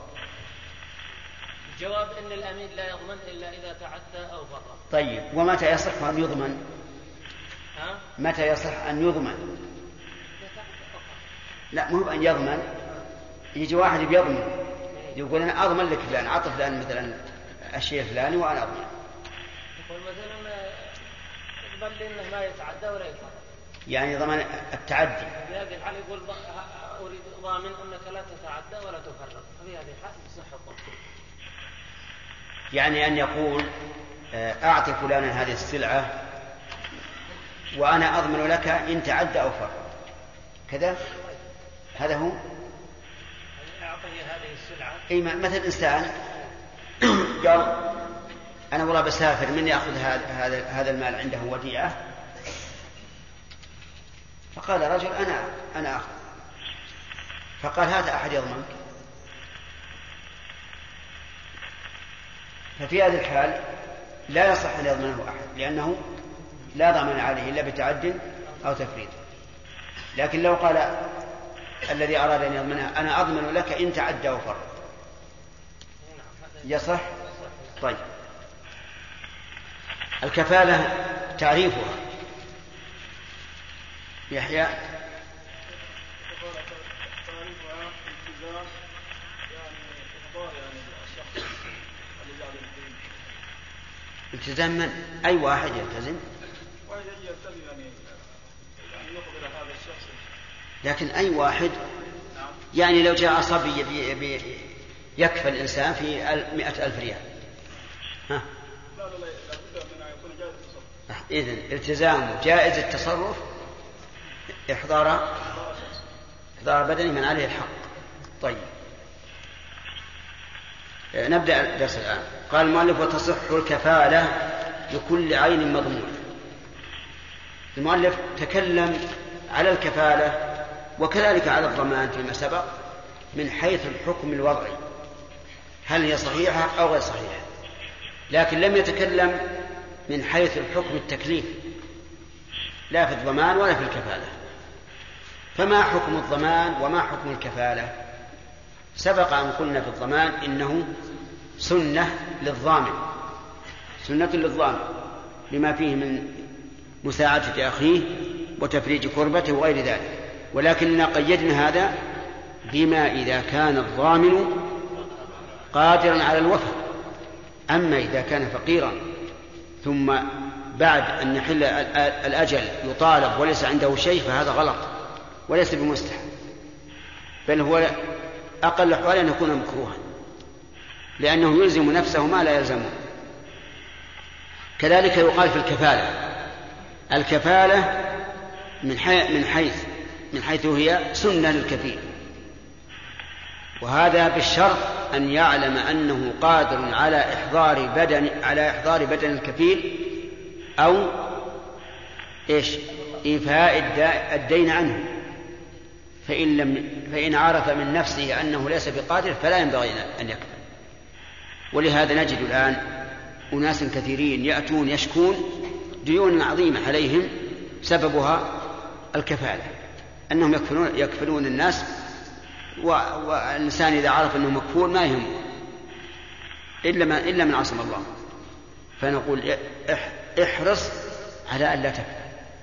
أن الأمين لا يضمن إلا إذا تعدى أو فرط. طيب ومتى يصح أن يضمن؟ متى يصح أن يضمن؟ لا مو أن يضمن. يجي واحد بيضمن يقول أنا أضمن لك فلان عطف فلان مثلا الشيء الفلاني وأنا أضمن. يقول مثلا يقبل لي أنه ما يتعدى ولا يفرط. يعني ضمان التعدي. في هذه الحالة يقول أريد ضامن أنك لا تتعدى ولا تفرط. في هذه الحالة تصح الضمان. يعني أن يقول أعطي فلانا هذه السلعة وأنا أضمن لك إن تعدى أو فرط كذا. هذا هو. أعطيه هذه السلعة. أي مثل إنسان قال أنا والله بسافر من يأخذ هذا المال عنده وديعة فقال رجل أنا أخذ فقال هذا أحد يضمنك. ففي هذه الحال لا يصح أن يضمنه أحد لأنه لا ضمان عليه إلا بتعد أو تفريط. لكن لو قال الذي أراد أن يضمنها أنا أضمن لك إن تعدى وفرط يصح. طيب الكفالة تعريفها يحيى. التزام من؟ أي واحد يلتزم؟ لكن أي واحد يعني لو جاء صبي يكفى الإنسان في 100,000 ريال ها؟ إذن التزام جائز التصرف إحضار بدني من عليه الحق. طيب نبدأ الدرس الآن. قال المؤلف وتصح الكفالة لكل عين مضمون. المؤلف تكلم على الكفالة وكذلك على الضمان فيما سبق من حيث الحكم الوضعي، هل هي صحيحة أو غير صحيحة، لكن لم يتكلم من حيث الحكم التكليف، لا في الضمان ولا في الكفالة. فما حكم الضمان وما حكم الكفالة؟ سبق أن قلنا في الضمان إنه سنة للضامن، سنة للضامن لما فيه من مساعدة أخيه وتفريج كربته وغير ذلك، ولكننا قيدنا هذا بما إذا كان الضامن قادرا على الوفاء. أما إذا كان فقيرا ثم بعد أن يحل الأجل يطالب وليس عنده شيء فهذا غلط وليس بمستحب، بل هو أقل أحوال أن يكون مكروها، لأنه يلزم نفسه ما لا يلزمه. كذلك يقال في الكفالة، الكفالة من حيث هي سنة للكفيل، وهذا بالشرط أن يعلم أنه قادر على إحضار بدن الكفيل أو إيفاء الدين عنه، فإن عرف من نفسه أنه ليس بقادر فلا ينبغي أن يكفل. ولهذا نجد الآن أناس كثيرين يأتون يشكون ديون عظيمة عليهم سببها الكفالة، أنهم يكفلون الناس، والإنسان إذا عرف أنه مكفول ما يهمه إلا من عصم الله. فنقول احرص على أن لا تكفل،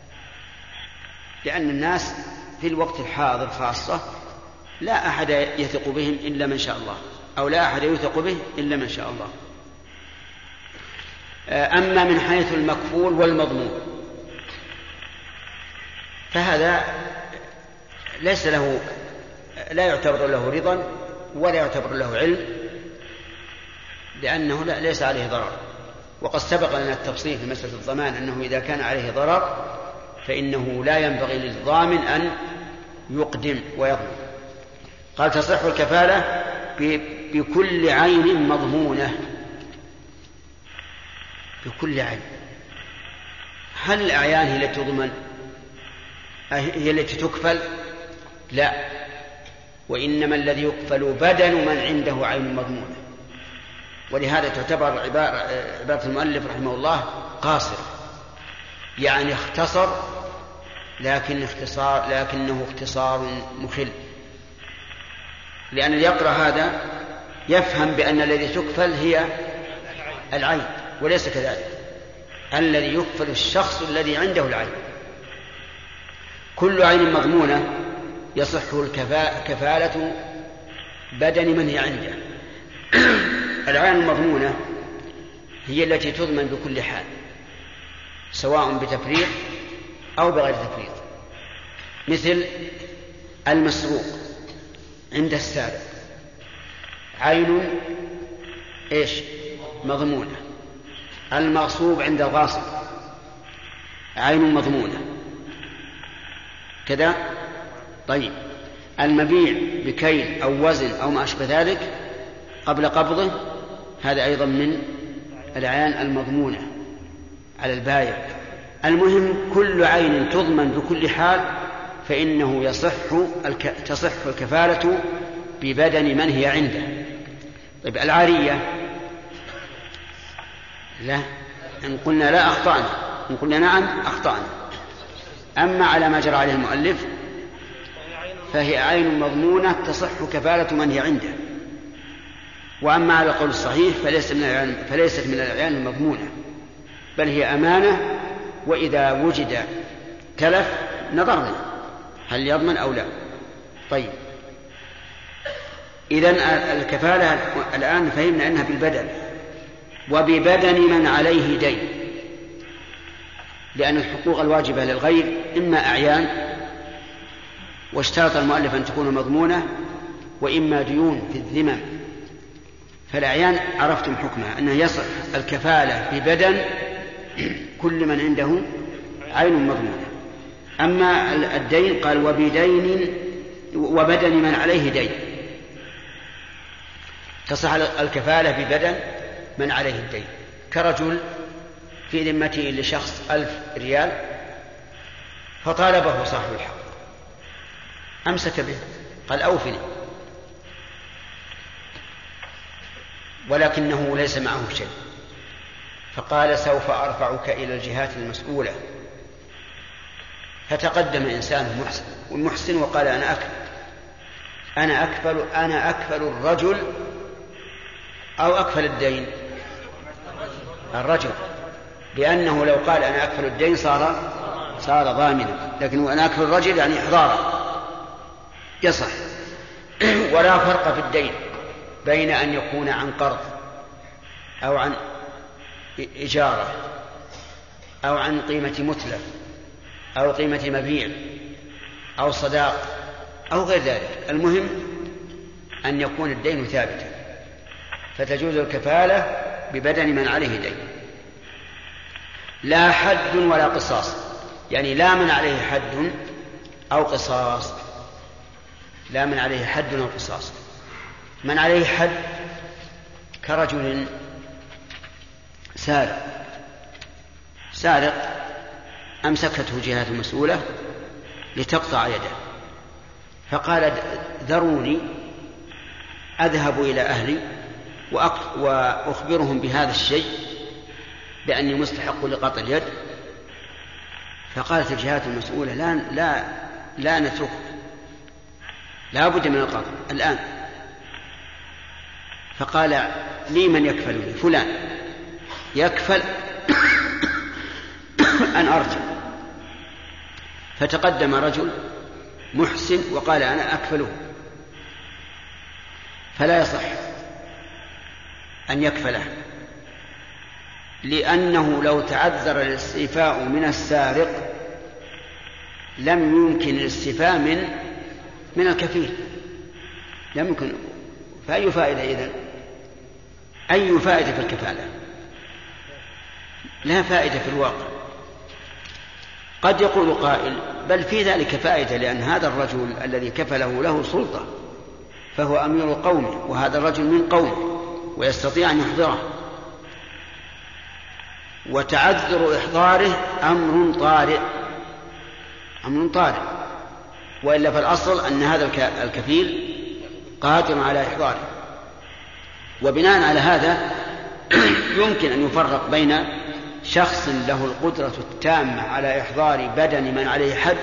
لأن الناس في الوقت الحاضر خاصة لا أحد يثق بهم إلا من شاء الله، أو لا أحد يثق به إلا من شاء الله. أما من حيث المكفول والمضمون فهذا ليس له، لا يعتبر له رضا ولا يعتبر له علم، لأنه ليس عليه ضرر. وقد سبق لنا التفصيل في مسألة الضمان أنه إذا كان عليه ضرر فإنه لا ينبغي للضامن أن يقدم ويضمن. قال تصح الكفالة بكل عين مضمونة، بكل عين. هل الأعيان هي التي تضمن؟ هي التي تكفل؟ لا، وإنما الذي يكفل بدن من عنده عين مضمونة. ولهذا تعتبر عبارة المؤلف رحمه الله قاصر، يعني اختصر لكنه اختصار مخل، لأن اللي يقرأ هذا يفهم بأن الذي تكفل هي العين، وليس كذلك. الذي يكفل الشخص الذي عنده العين. كل عين مضمونة يصح كفالة بدن من هي عنده. العين المضمونة هي التي تضمن بكل حال، سواء بتفريط أو بغير تفريط، مثل المسروق عند السارق عين مضمونة، المغصوب عند الغاصب عين مضمونة كذا. طيب، المبيع بكيل أو وزن أو ما أشبه ذلك قبل قبضه هذا أيضا من الأعيان المضمونة على البائع. المهم كل عين تضمن بكل حال فإنه تصح الكفالة ببدن من هي عنده. طيب، العارية لا، إن قلنا لا أخطأنا، إن قلنا نعم أخطأنا. أما على ما جرى عليه المؤلف فهي عين مضمونة تصح كفالة من هي عنده. وأما على القول الصحيح فليست من الأعيان المضمونة، بل هي أمانة، وإذا وجد تلف نظرنا هل يضمن أو لا. طيب، إذن الكفالة الآن فهمنا أنها بالبدن وببدن من عليه دين، لأن الحقوق الواجبة للغير إما أعيان، واشترط المؤلف أن تكون مضمونة، وإما ديون في الذمم. فالأعيان عرفتم حكمها أنه يصح الكفالة ببدن كل من عنده عين مضمونة. أما الدين قال وبدن من عليه دين، تصح الكفالة ببدن من عليه الدين، كرجل في ذمته لشخص 1000 ريال فطالبه صاحب الحق أمسك به قال أوفني، ولكنه ليس معه شيء، فقال سوف أرفعك إلى الجهات المسؤولة. فتقدم إنسان محسن وقال أنا أكفل الرجل أو أكفل الدين؟ الرجل، لأنه لو قال أنا أكفل الدين صار ضامنا، لكن أنا أكفل الرجل يعني إحضارا يصح. ولا فرق في الدين بين أن يكون عن قرض أو عن إجارة أو عن قيمة متلف أو قيمة مبيع أو صداق أو غير ذلك، المهم أن يكون الدين ثابتا، فتجوز الكفالة ببدن من عليه دين. لا حد ولا قصاص، يعني لا من عليه حد أو قصاص، لا من عليه حد أو قصاص. من عليه حد كرجل سارق أمسكته جهات مسؤولة لتقطع يده، فقال ذروني أذهب إلى أهلي وأخبرهم بهذا الشيء بأني مستحق لقطع اليد. فقالت الجهات المسؤولة لا نتركه، لا بد من القطع الآن. فقال لي من يكفلني؟ فلان يكفل أن أرجع. فتقدم رجل محسن وقال أنا أكفله، فلا يصح أن يكفله، لأنه لو تعذر الاستيفاء من السارق لم يمكن الاستيفاء من الكفيل، لم يمكن. فأي فائدة إذن؟ أي فائدة في الكفالة؟ لا فائدة في الواقع. قد يقول قائل بل في ذلك فائدة، لأن هذا الرجل الذي كفله له سلطة، فهو أمير قومه، وهذا الرجل من قومه ويستطيع أن يحضره، وتعذر إحضاره أمر طارئ، وإلا فالأصل أن هذا الكفيل قادر على إحضاره. وبناء على هذا يمكن أن يفرق بين شخص له القدرة التامة على إحضار بدن من عليه حد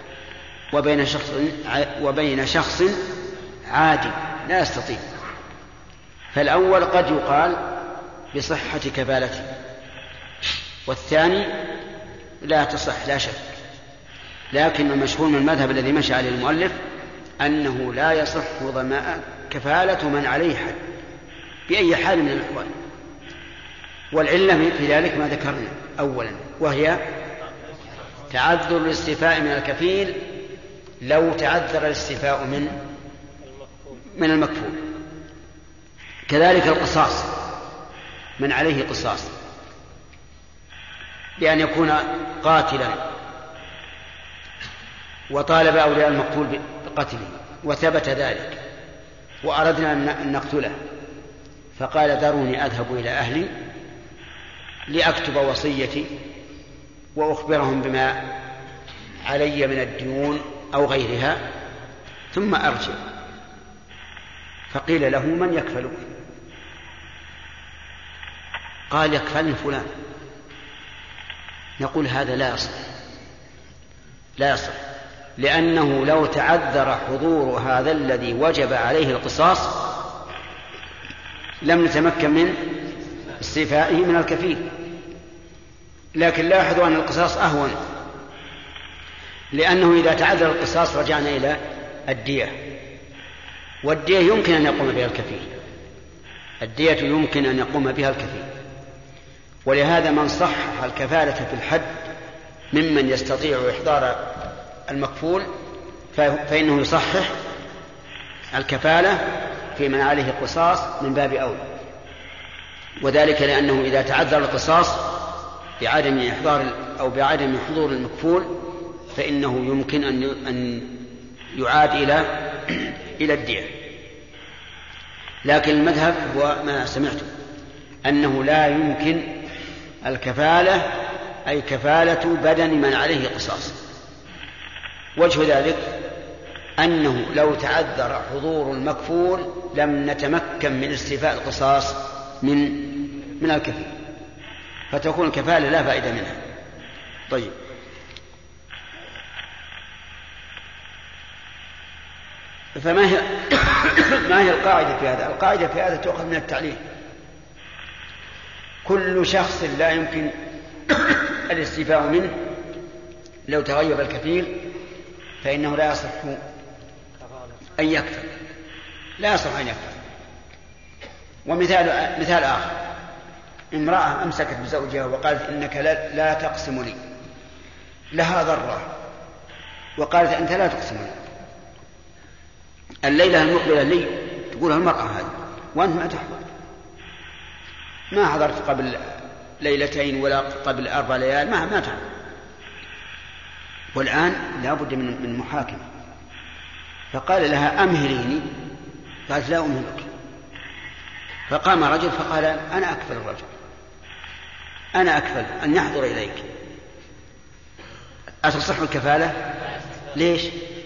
وبين شخص عادي لا يستطيع. فالأول قد يقال بصحة كفالته، والثاني لا تصح لا شك. لكن المشهور من المذهب الذي مشى عليه المؤلف أنه لا يصح كفالة من عليه حد بأي حال من الأحوال. والعلة في ذلك ما ذكرنا أولا، وهي تعذر الاستيفاء من الكفيل لو تعذر الاستيفاء من المكفول. كذلك القصاص، من عليه قصاص بأن يكون قاتلا وطالب أولياء المقتول بقتله وثبت ذلك وأردنا أن نقتله، فقال ذروني أذهب إلى أهلي لأكتب وصيتي وأخبرهم بما علي من الديون أو غيرها ثم أرجع. فقيل له من يكفلك؟ قال يكفلني فلان. نقول هذا لا يصح، لأنه لو تعذر حضور هذا الذي وجب عليه القصاص لم نتمكن من استيفائه من الكفيل. لكن لاحظوا أن القصاص أهون، لأنه إذا تعذر القصاص رجعنا إلى الدية، والدية يمكن أن يقوم بها الكفيل، الدية يمكن أن يقوم بها الكفيل. ولهذا من صحح الكفالة في الحد ممن يستطيع إحضار المكفول فإنه يصحح الكفالة في من عليه القصاص من باب أولى، وذلك لأنه إذا تعذر القصاص بعدم إحضار أو بعدم حضور المكفول فإنه يمكن أن يعاد إلى الدية. لكن المذهب هو ما سمعت أنه لا يمكن الكفالة، أي كفالة بدن من عليه قصاص. وجه ذلك أنه لو تعذر حضور المكفول لم نتمكن من استيفاء القصاص من الكفيل، فتكون الكفالة لا فائدة منها. طيب، فما هي ما هي القاعدة في هذا؟ القاعدة في هذا تؤخذ من التعليل. كل شخص لا يمكن الاستيفاء منه لو تغيب الكفيل فإنه لا يصح أن يكفر، لا يصح أن يكفر. مثال آخر: امرأة أمسكت بزوجها وقالت إنك لا تقسم لي، لها ضرة وقالت أنت لا تقسم لي، الليلة المقبلة لي، تقولها المرأة هذه وأنت ما تحضر، ما حضرت قبل ليلتين ولا قبل 4 ليال، ما تحضر، والآن لا بد من محاكمة. فقال لها أمهليني، قالت لا أمهلك. فقام رجل فقال أنا أكفل الرجل، أنا أكفل أن يحضر إليك. أتصح الكفالة؟ ليش؟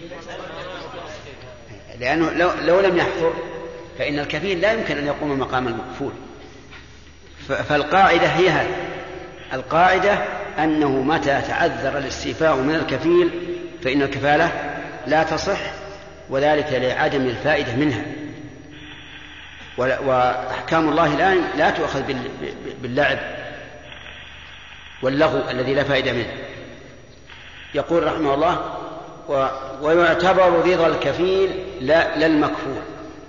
لأنه لو لم يحضر فإن الكفيل لا يمكن أن يقوم مقام المكفول. فالقاعدة هي هذه، القاعدة أنه متى تعذر الاستيفاء من الكفيل فإن الكفالة لا تصح، وذلك لعدم الفائدة منها. وأحكام الله لا تؤخذ باللعب واللغو الذي لا فائدة منه. يقول رحمه الله: ويعتبر رضا الكفيل لا المكفول.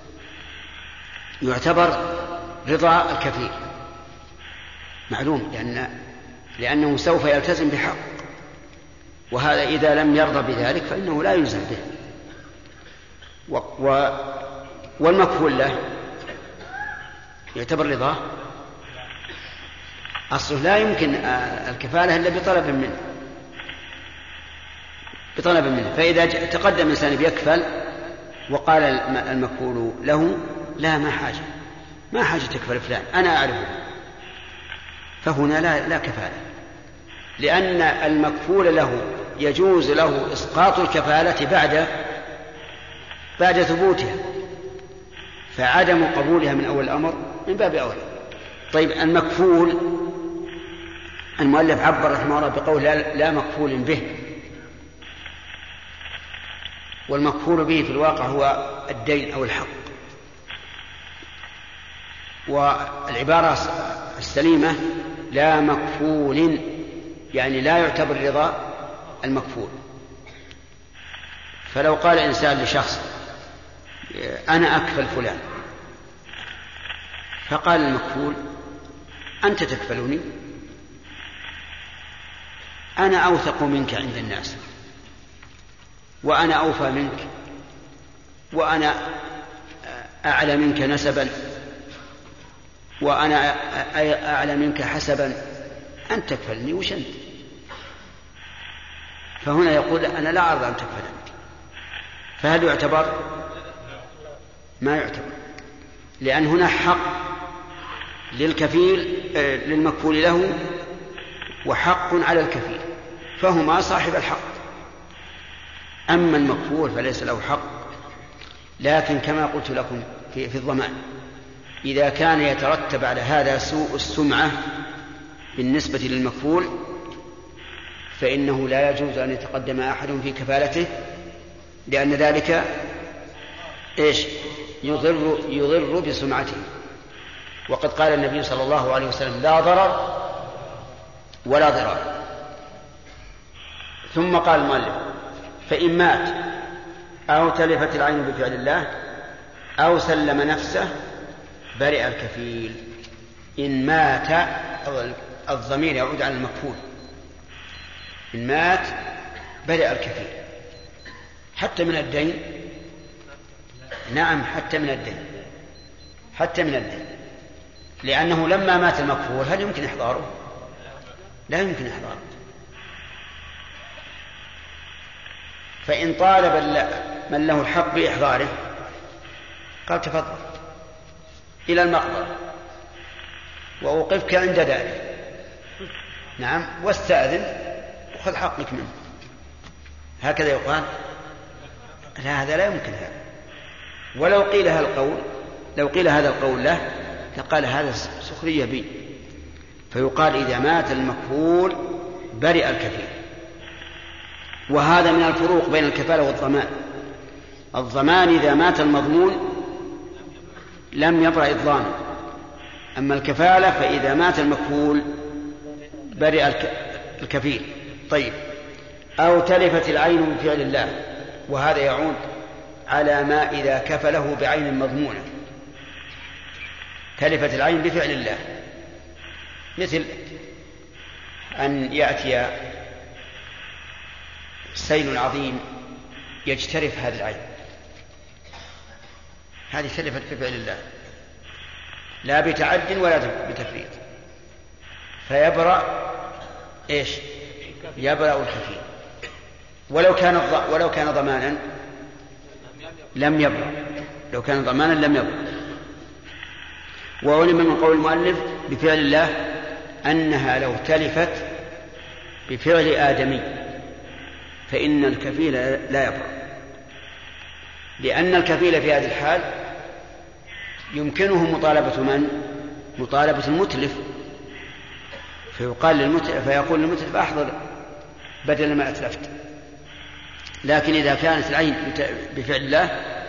يعتبر رضا الكفيل معلوم لأنه سوف يلتزم بحق، وهذا إذا لم يرضى بذلك فإنه لا يلزم به. والمكفول له يعتبر رضاه، أصله لا يمكن الكفالة إلا بطلب منه. فإذا تقدم إنسان بيكفل وقال المكفول له لا، ما حاجة تكفل فلان، أنا أعرفه، فهنا لا كفالة، لأن المكفول له يجوز له إسقاط الكفالة بعد ثبوتها، فعدم قبولها من أول الأمر من باب أولى. طيب، المكفول المؤلف عبر رحمه الله بقول لا مكفول به، والمكفول به في الواقع هو الدين أو الحق. والعبارة السليمة لا مكفول، يعني لا يعتبر رضا المكفول. فلو قال إنسان لشخص أنا أكفل فلان، فقال المكفول أنت تكفلني، أنا أوثق منك عند الناس، وأنا أوفى منك، وأنا أعلى منك نسبا، وأنا أعلى منك حسبا، أن تكفلني وش أنت؟ فهنا يقول أنا لا أرضى أن تكفل أنت. فهل يعتبر؟ ما يعتبر، لأن هنا حق للكفيل للمكفول له وحق على الكفيل، فهما صاحب الحق. أما المكفول فليس له حق. لكن كما قلت لكم في الضمان، إذا كان يترتب على هذا سوء السمعة بالنسبة للمكفول فإنه لا يجوز أن يتقدم أحد في كفالته، لأن ذلك يضر بسمعته. وقد قال النبي صلى الله عليه وسلم لا ضرر ولا ضرار. ثم قال المؤلف فإن مات أو تلفت العين بفعل الله أو سلم نفسه برئ الكفيل. إن مات، الضمير يعود على المكفول، إن مات برئ الكفيل حتى من الدين. نعم، حتى من الدين، لأنه لما مات المكفول هل يمكن إحضاره؟ لا يمكن إحضاره. فإن طالب من له الحق بإحضاره قال تفضل إلى المقبرة وأوقفك عند ذلك، نعم، واستأذن وخذ حقك منه، هكذا يقال. لا، هذا لا يمكن هذا. ولو قيل هذا القول له لقال هذا سخرية بي. فيقال إذا مات المكفول برئ الكفيل. وهذا من الفروق بين الكفالة والضمان. الضمان إذا مات المضمون لم يبرأ إضمانه، أما الكفالة فإذا مات المكفول برئ الكفيل. طيب، أو تلفت العين بفعل الله، وهذا يعود على ما إذا كفله بعين مضمونة. تلفت العين بفعل الله، مثل أن يأتي سيل عظيم يجترف هذه العين، هذه تلفت بفعل الله لا بتعد ولا بتفريط، فيبرأ إيش؟ يبرأ الكفيل. ولو كان ضمانا لم يبرأ، لو كان ضمانا لم يبرأ. وعلم من قول المؤلف بفعل الله أنها لو تلفت بفعل آدمي فإن الكفيل لا يبرأ، لأن الكفيل في هذه الحال يمكنه مطالبة المتلف، فيقول للمتلف أحضر بدل ما أتلفت. لكن إذا كانت العين بفعل الله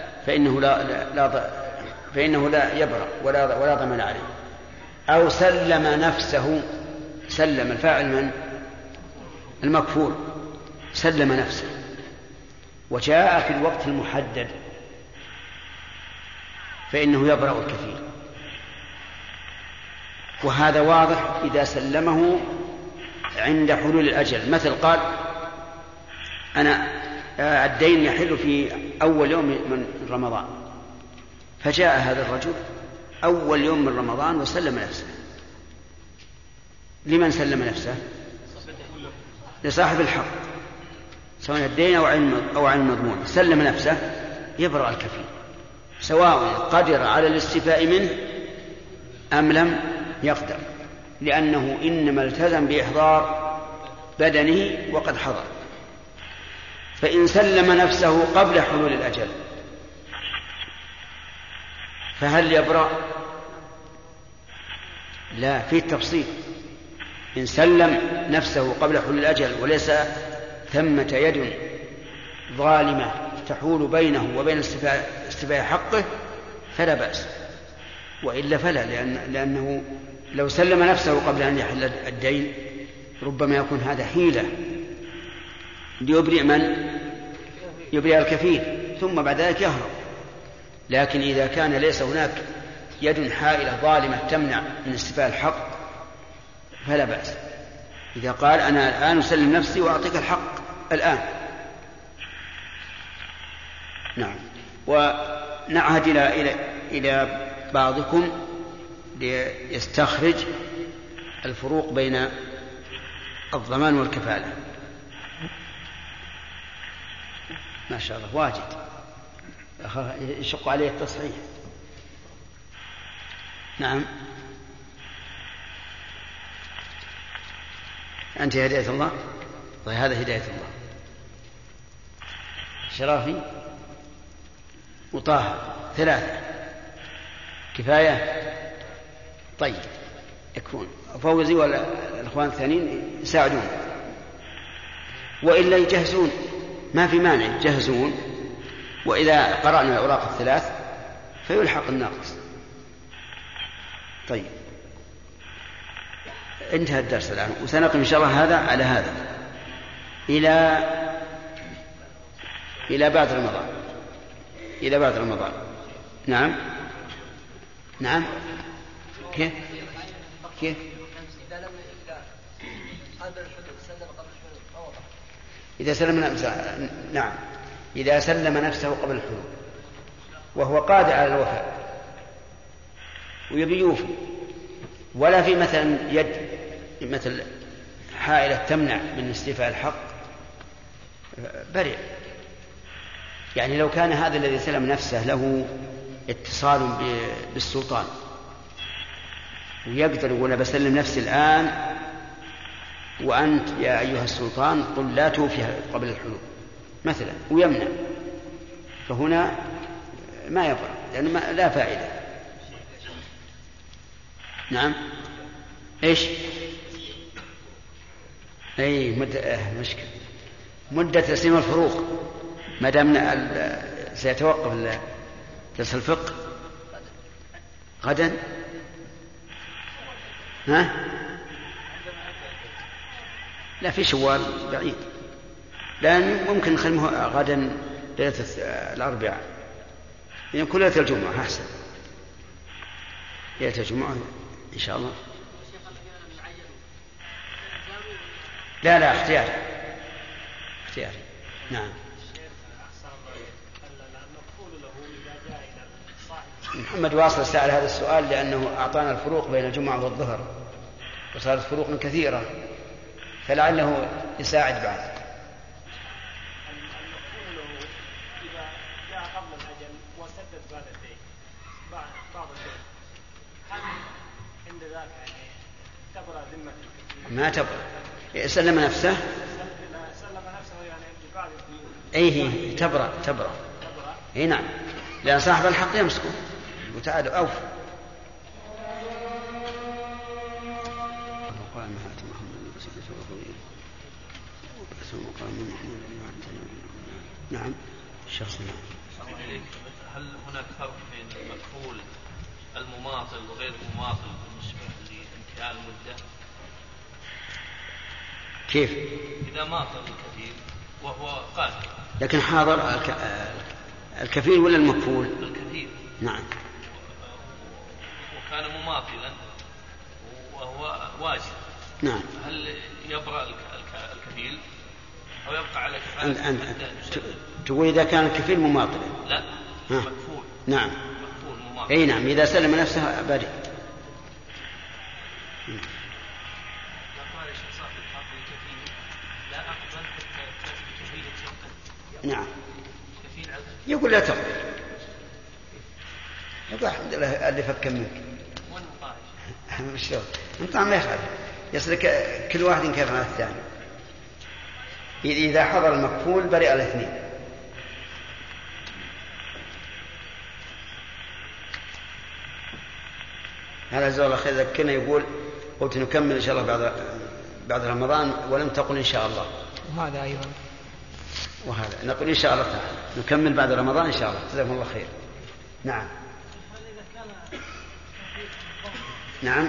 فإنه لا يبرأ ولا ضمان عليه. أو سلم الفاعل من المكفول، سلم نفسه وجاء في الوقت المحدد فإنه يبرأ الكفيل. وهذا واضح إذا سلمه عند حلول الأجل. مثل قال أنا الدين يحل في أول يوم من رمضان، فجاء هذا الرجل أول يوم من رمضان وسلم نفسه. لمن سلم نفسه؟ لصاحب الحق، سواء الدين أو عن المضمون. سلم نفسه يبرأ الكفيل، سواء قدر على الاستيفاء منه أم لم يقدر، لأنه إنما التزم بإحضار بدنه وقد حضر. فإن سلم نفسه قبل حلول الأجل فهل يبرأ؟ لا، في التفصيل. إن سلم نفسه قبل حلول الأجل وليس ثمة يد ظالمة تحول بينه وبين استيفاء حقه فلا بأس، وإلا فلا، لأنه لو سلم نفسه قبل أن يحل الدين ربما يكون هذا حيلة ليبرئ يبرئ الكفيل ثم بعد ذلك يهرب. لكن إذا كان ليس هناك يد حائلة ظالمة تمنع من استيفاء الحق فلا بأس. إذا قال أنا الآن أسلم نفسي وأعطيك الحق الآن. نعم. ونعهد إلى بعضكم ليستخرج الفروق بين الضمان والكفالة. ما شاء الله واجد، يشق عليه التصحيح. نعم. أنت هداية الله؟ طيب هذا هداية الله. شرافي وطه 3 كفاية. طيب يكون فوزي والأخوان الثانيين يساعدون، وإلا يجهزون، ما في مانع يجهزون، وإذا قرأنا الأوراق 3 فيلحق الناقص. طيب انتهى الدرس الآن، وسنقم إن شاء الله هذا على هذا إلى بعد رمضان. إلى بعد رمضان. نعم. نعم. كيف؟ إذا سلم نفسه، نعم، إذا سلم نفسه قبل الحلول وهو قادر على الوفاء ويبي يوفي، ولا في مثلا يد مثل حائلة تمنع من استيفاء الحق، برئ. يعني لو كان هذا الذي سلم نفسه له اتصال بالسلطان ويقدر يقول بسلم نفسي الآن، وأنت يا أيها السلطان قل لا توفي قبل الحلول مثلا، ويمنع، فهنا ما يبرأ لأنه لا فائدة. نعم. إيش؟ أي مشكلة مدة تسليم الفروق ما دام سيتوقف درس الفقه غدا. ها؟ لا في شوال بعيد، لأن ممكن نخليه غدا ليلة الأربعاء، يعني كل ليلة الجمعة أحسن. ليلة الجمعة إن شاء الله. لا اختياري. نعم. محمد واصل سأل هذا السؤال لأنه أعطانا الفروق بين الجمعة والظهر وصارت فروق كثيرة، فلعله يساعد بعد. إذا جاء قبل الأجل وسدد بعد الدين بعض الدين، هل عند ذاك تبرأ ذمته؟ ما تبرأ، سلم نفسه يعني بعض الديون. أيه تبرأ. أي نعم، لأن صاحب الحق يمسكه وتعالوا أوف. نعم. الشخص هل هناك فرق بين المكفول المماطل وغير المماطل بالنسبة لانتهاء المدة؟ كيف؟ إذا ماطل الكفيل وهو قادر لكن حاضر الكفيل ولا المكفول؟ الكفيل. نعم. وكان مماطلا وهو واجب. نعم. هل يبرأ الكفيل أو يبقى على كفالة؟ تقول إذا كان الكفيل مماطلا؟ لا، مكفول. نعم. مكفول مماطل. أي نعم، إذا سلم نفسه بريء. نعم. يقول لا تقبل، يقول الحمد لله اللي فك منك. مش انطع ما يخالف، يصير كل واحد ينكر على الثاني. إذا حضر المكفول برئ الاثنين. هذا جزاه الله خير ذكرنا، يقول قلت نكمل إن شاء الله بعد رمضان ولم تقل إن شاء الله. وهذا أيضا وهذا نقول إن شاء الله تعالى نكمل بعد رمضان إن شاء الله. جزاكم الله خير. نعم. نعم.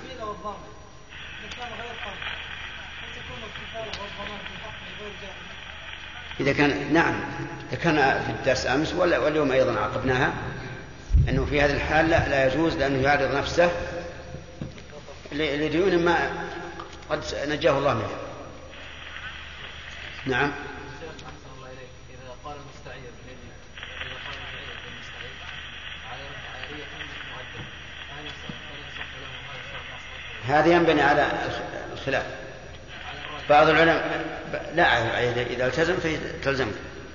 إذا كان نعم، إذا كان في الدرس أمس واليوم أيضا عقبناها أنه في هذه الحال لا يجوز، لأنه يعرض نفسه لديون ما قد نجاه الله منه. نعم. إذا قال المستعير هذا ينبني على الخلاف. بعض العلماء لا، إذا التزم فتلزمك.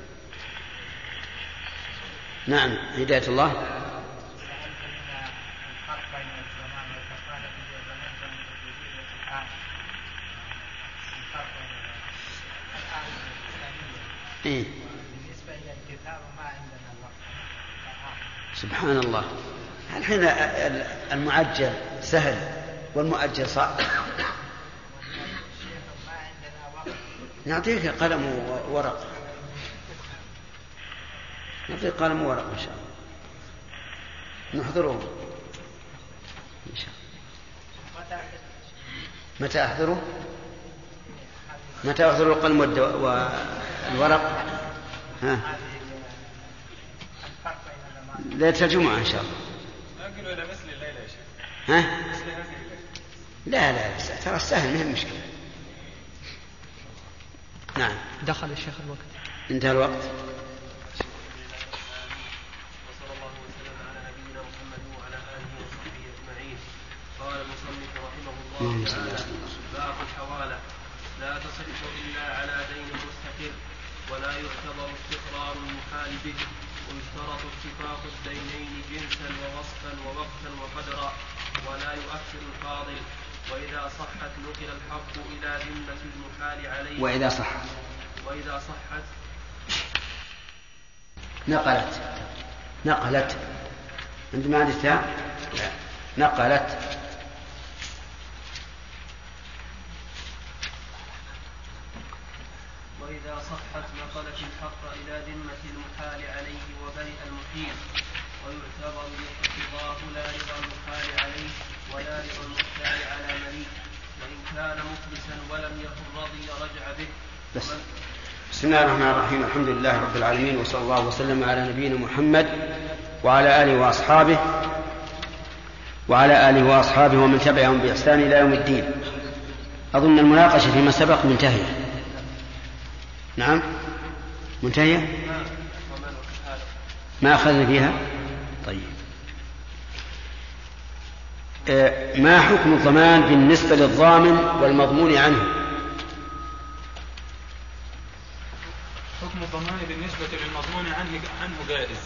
نعم. هداية الله. بالنسبة إلى الكتاب ما عندنا الوقت. سبحان الله، الحين المعجل سهل والمؤجل صعب. نعطيك قلم وورق، نعطيك قلم وورق إن شاء الله نحضره إن شاء الله. متى أحضره؟ متى أحضر القلم والورق؟ ها؟ ليلة الجمعة إن شاء الله. ها؟ لا ترى السهل مهم مشكلة. نعم. دخل الشيخ الوقت. انتهى الوقت. وصلى الله وسلم على نبينا محمد وعلى آله وصحبه أجمعين. قال المصنف رحمه الله تعالى: باب الحوالة. لا تصح إلا على دين مستقر، ولا يعتبر استقرار المحال به، ويشترط اتفاق الدينين جنسا ووصفا ووقتا وقدرا، ولا يؤثر الفاضل. وإذا صحت نقل الحق إلى ذمة المحال عليه. وإذا صحت نقلت عندما عندي التاء نقلت. وإذا صحت نقلت الحق إلى ذمة المحال عليه وبرئ المحيل، ويعتبر باقتضاه لا رضا المحال عليه ولا رضا المحتال على مليك، وإن كان مخلصا ولم يكن رضي رجع به. بسم الله الرحمن الرحيم. الحمد لله رب العالمين، وصلى الله وسلم على نبينا محمد وعلى آله وأصحابه ومن تبعهم بإحسان إلى يوم الدين. أظن المناقشة فيما سبق منتهية. نعم منتهية، ما أخذنا فيها. طيب، ما حكم الضمان بالنسبة للضامن والمضمون عنه؟ حكم الضمان بالنسبة للمضمون عنه جائز.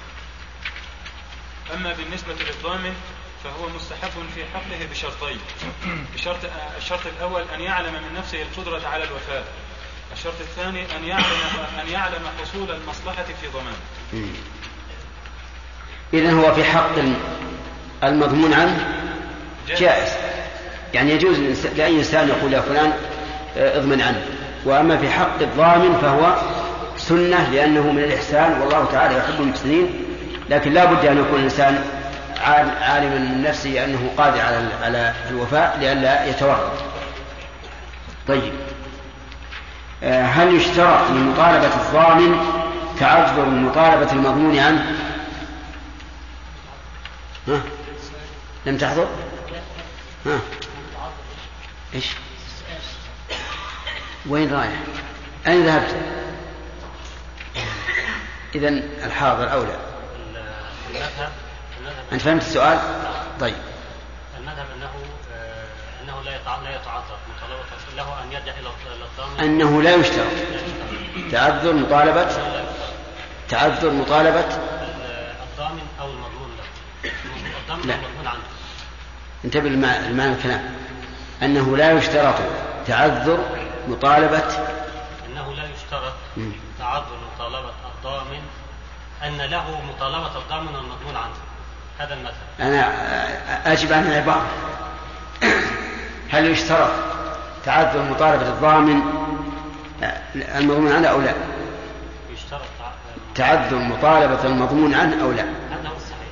أما بالنسبة للضامن فهو مستحب في حقه بشرطين. الشرط الأول أن يعلم من نفسه القدرة على الوفاء. الشرط الثاني أن يعلم حصول المصلحة في ضمانه. إذن هو في حق المضمون عنه جائز، يعني يجوز لأي إنسان يقول يا فلان اضمن عنه. وأما في حق الضامن فهو سنة، لأنه من الإحسان، والله تعالى يحب المحسنين. لكن لا بد أن يكون الإنسان عالما من نفسه أنه قادر على الوفاء لئلا يتورط. طيب، هل يشترط لمطالبة الضامن تعذر مطالبة المضمون عنه؟ لم تحضر؟ إيش؟ وين رايح؟ أين ذهبت؟ إذن الحاضر أولى. أنت فهمت السؤال؟ طيب، المذهب أنه لا يتعذر مطالبة له أن يرجع إلى الضامن، أنه لا يشترط تعذر مطالبة الضامن أو المضمون له. الضامن لا، أو المضمون عنه. انتبه المعنى الكلام. أنه لا يشترط تعذر مطالبة، أنه لا يشترط تعذر مطالبة الضامن، أن له مطالبة الضامن والمضمون عنه. هذا المذهب. أنا أجب عن العبارة. هل يشترط تعذر مطالبة الضامن المضمون عنه أو لا؟ يشترط تعذر مطالبة المضمون عنه أو لا؟ هذا هو الصحيح.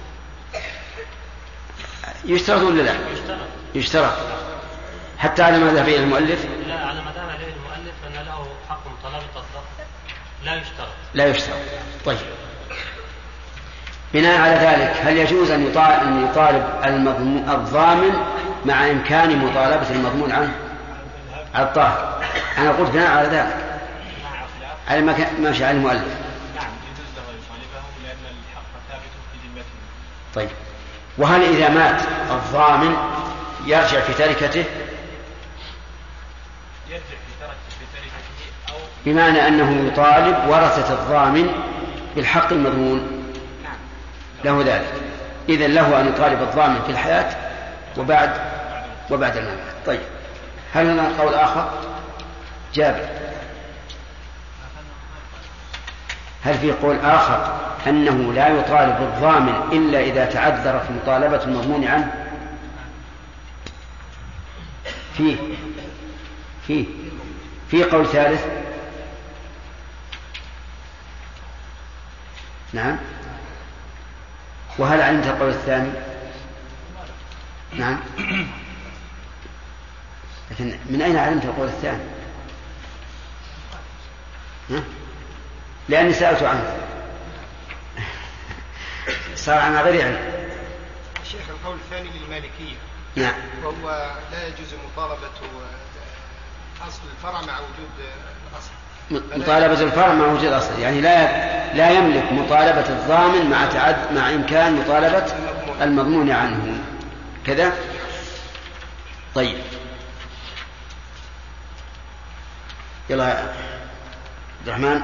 يشترط ولا لا؟ يشترط حتى على ما ذهب إليه المؤلف. لا، على ما ذهب إليه المؤلف أن له حق مطالبة الضامن. لا يشترط. طيب، بناء على ذلك هل يجوز أن يطالب الضامن مع إمكان مطالبة المضمون عنه؟ على الطاهر. أنا قلت بناء على ذلك على ما ماشي على المؤلف. نعم، يجوز له يطالبه لأن الحق ثابت في ذمته. طيب، وهل إذا مات الضامن يرجع في تركته؟ يرجع في تركته أو بمعنى أنه يطالب ورثة الضامن بالحق المضمون له ذلك. إذن له أن يطالب الضامن في الحياة وبعد الممات. طيب، هل لنا قول آخر؟ جابر، هل في قول آخر أنه لا يطالب الضامن إلا إذا تعذر في مطالبة المضمون عنه؟ في قول ثالث. نعم. وهل علمت القول الثاني؟ نعم، لكن من أين علمت القول الثاني؟ لأني سألت عنه صار عن غير علم. الشيخ، القول الثاني للمالكية. نعم. وهو لا يجوز مطالبة أصل الفرع مع وجود الأصل. مطالبة الفرع مع وجود الأصل، يعني لا يملك مطالبة الضامن مع إمكان مطالبة المضمون عنه كذا. طيب، يلا عبد الرحمن.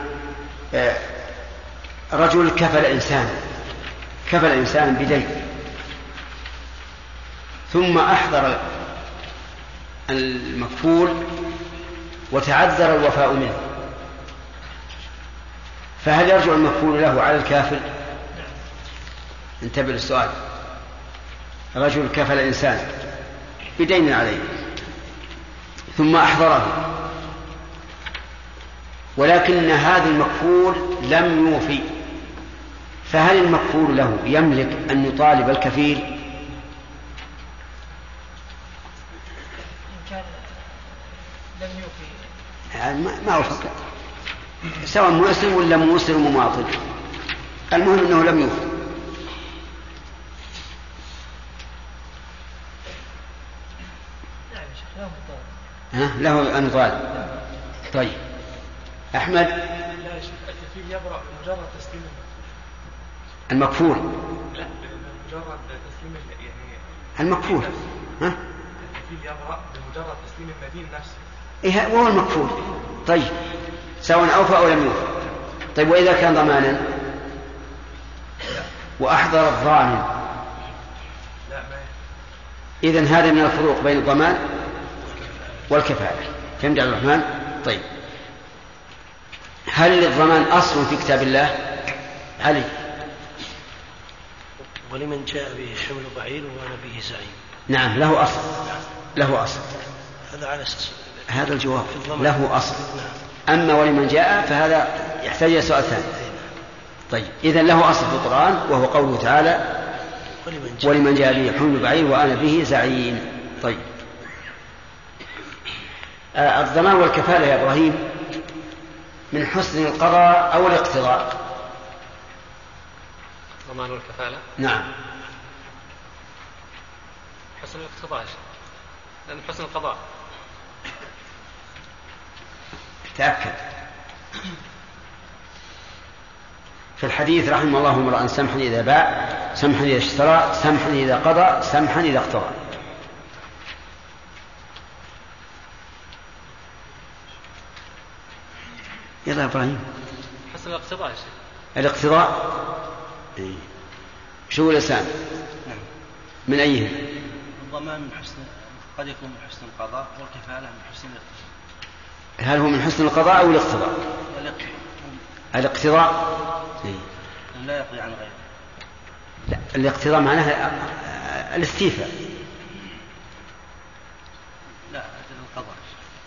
رجل كفل إنسان بدين، ثم أحضر المكفول وتعذر الوفاء منه، فهل يرجع المكفول له على الكافل؟ انتبه للسؤال. رجل كفل إنسان بدين عليه ثم أحضره، ولكن هذا المكفول لم يوفي، فهل المكفول له يملك أن يطالب الكفيل؟ إن كان لم يوفي يعني ما وفق، سواء مسلم ولا مسلم ومواطن، المهم أنه لم يوفي. له أن يطالب. طيب أحمد. لا شوف، الكفيل يبرأ بمجرد تسليم المكفول. لا، بمجرد تسليم يعني المكفول. ها؟ الكفيل يبرأ بمجرد تسليم المدين نفسه. إيه وهو المكفول. طيب سواء أوفى أو لم يوفى. طيب وإذا كان ضمانا وأحضر الضامن؟ لا، ما إذن هذا من الفروق بين الضمان والكفالة. فهمت عبد الرحمن؟ طيب هل للضمان أصل في كتاب الله؟ علي. ولمن جاء به حمل بعير وأنا به زعيم. نعم له أصل، له أصل. هذا على أساس هذا الجواب له أصل. أما ولمن جاء فهذا يحتاج إلى سؤال ثاني. طيب إذن له أصل في القرآن وهو قوله تعالى ولمن جاء به حمل بعير وأنا به زعيم. طيب الضمان والكفالة يا إبراهيم من حسن القضاء أو الاقتضاء؟ الضمان والكفالة؟ نعم. حسن الاقتضاء، لأن حسن القضاء. تأكد. في الحديث رحمه الله امرأ سمحا إذا باع، سمحا إذا اشترى، سمحا إذا قضى، سمحا إذا اقتضى. يلا إبراهيم. حسن الاقتضاء يا شيخ. الاقتضاء. إيه. شو الإنسان؟ من أيه؟ الضمان من حسن، قد يكون من حسن القضاء، والكفالة من حسن الاقتضاء. هل هو من حسن القضاء أو الاقتضاء؟ الاقتضاء. إيه. لا يقضي عن غيره. لا، الاقتضاء معناها الاستيفاء. لا، القضاء.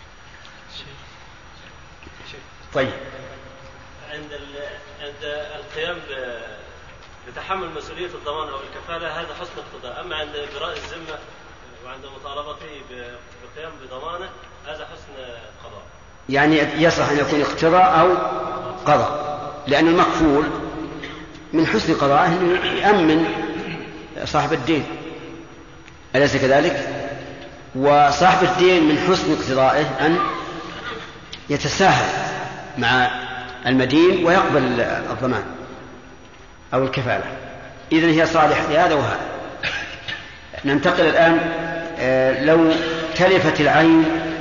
طيب عند القيام بتحمل مسؤولية الضمان أو الكفالة هذا حسن اقتضاء، أما عند إبراء الذمة وعند مطالبته بالقيام بضمانه هذا حسن قضاء. يعني يصح أن يكون اقتضاء أو قضاء، لأن المكفول من حسن قضائه أنه يأمن صاحب الدين، أليس كذلك؟ وصاحب الدين من حسن اقتضائه أن يتساهل مع المدين ويقبل الضمان أو الكفالة. إذن هي صالحة لهذا وهذا. ننتقل الآن. لو تلفت العين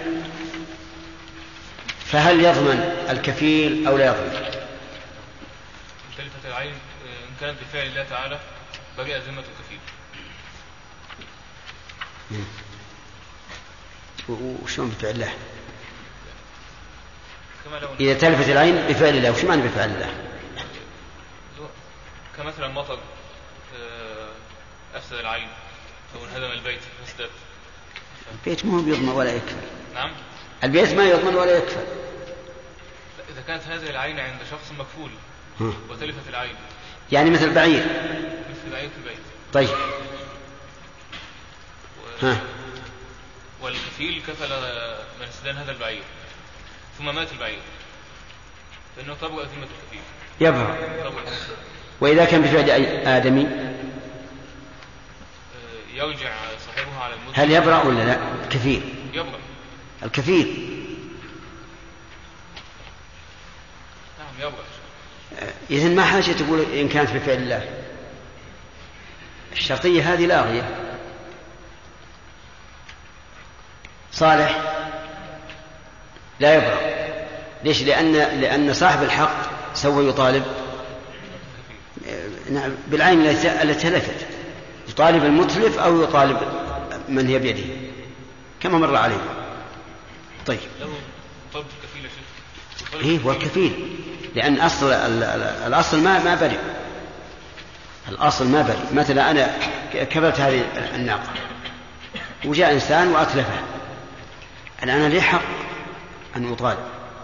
فهل يضمن الكفيل أو لا يضمن؟ تلفت العين إن كانت بفعل الله تعالى برئ ذمة الكفيل. وشون بفعل الله؟ إذا تلفت العين بفعل الله، وش معنى بفعل الله؟ كمثلا مطر أفسد العين أو انهدم البيت فسدت. البيت ما هو بيضمن ولا يكفل. نعم. البيت ما يضمن ولا يكفل. إذا كانت هذه العين عند شخص مكفول وتلفت العين. يعني مثل بعير. مثل بعير في البيت. طيب. والكفيل كفل من استدان هذا البعير ثم مات البعير فإنه تبرأ ذمة الكفيل. يبرأ. وإذا كان بفعل آدمي يرجع صاحبها على المدة. هل يبرأ ولا لا؟ الكفيل. يبرأ. الكفيل. نعم يبرأ. إذن ما حاجة تقول إن كانت بفعل الله. الشرطية هذه لاغية. صالح لا يبرأ. ليش؟ لأن صاحب الحق سوف يطالب بالعين التي تلفت، يطالب المتلف أو يطالب من هي بيده كما مر عليه. طيب لو طلب الكفيل يا شيخ إيه هو الكفيل، لأن الأصل ما برئ، الأصل ما برئ. مثلا أنا كفلت هذه الناقة وجاء إنسان وأتلفها، أنا لي حق أن أطالب.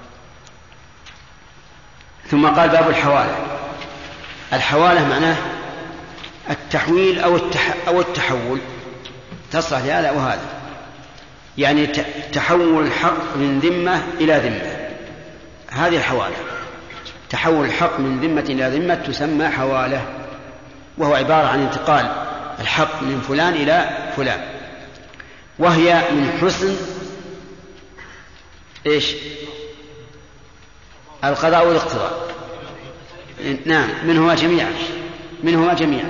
ثم قال باب الحوالة. الحوالة معناه التحويل أو التحول، تصلح لهذا وهذا، يعني تحول الحق من ذمة إلى ذمة، هذه الحوالة. تحول الحق من ذمة إلى ذمة تسمى حوالة، وهو عبارة عن انتقال الحق من فلان إلى فلان، وهي من حسن إيش؟ القضاء والاقتضاء. نعم، منهما جميعا،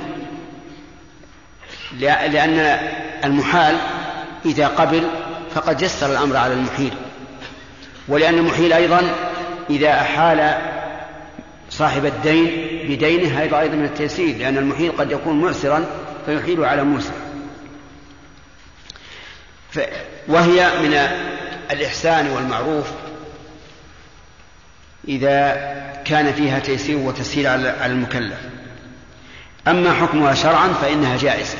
لأن المحال إذا قبل فقد يسر الأمر على المحيل، ولأن المحيل أيضا إذا أحال صاحب الدين بدينه هذا أيضا من التيسير، لأن المحيل قد يكون معسرا فيحيل على موسر. وهي من الإحسان والمعروف إذا كان فيها تيسير وتسهيل على المكلف. أما حكمها شرعا فإنها جائزة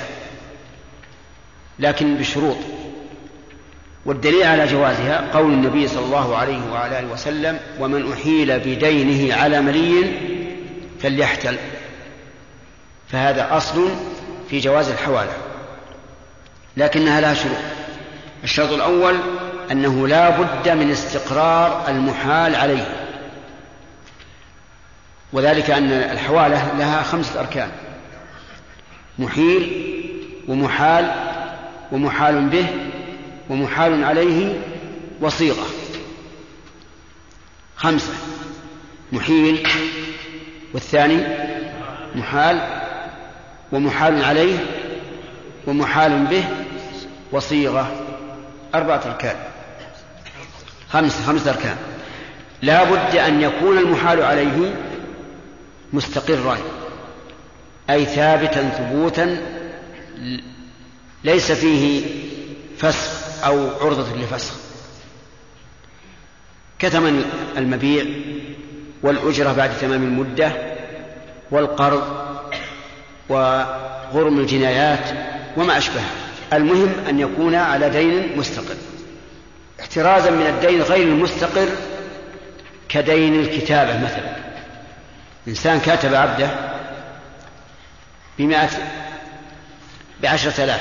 لكن بشروط، والدليل على جوازها قول النبي صلى الله عليه وعلى آله وسلم: ومن أحيل بدينه على ملي فليحتل. فهذا أصل في جواز الحوالة، لكنها لها شروط. الشرط الأول أنه لا بد من استقرار المحال عليه، وذلك أن الحوالة لها 5 أركان: محيل ومحال ومحال به ومحال عليه وصيغة. 5: محيل، والثاني محال ومحال عليه ومحال به وصيغة. 4 أركان، 5 أركان. لا بد أن يكون المحال عليه مستقرا، أي ثابتا ثبوتا ليس فيه فسخ أو عرضة لفسخ، كثمن المبيع والأجرة بعد تمام المدة والقرض وغرم الجنايات وما أشبه. المهم أن يكون على دين مستقر، احترازا من الدين غير المستقر كدين الكتابة. مثلا إنسان كاتب عبده ب10,000،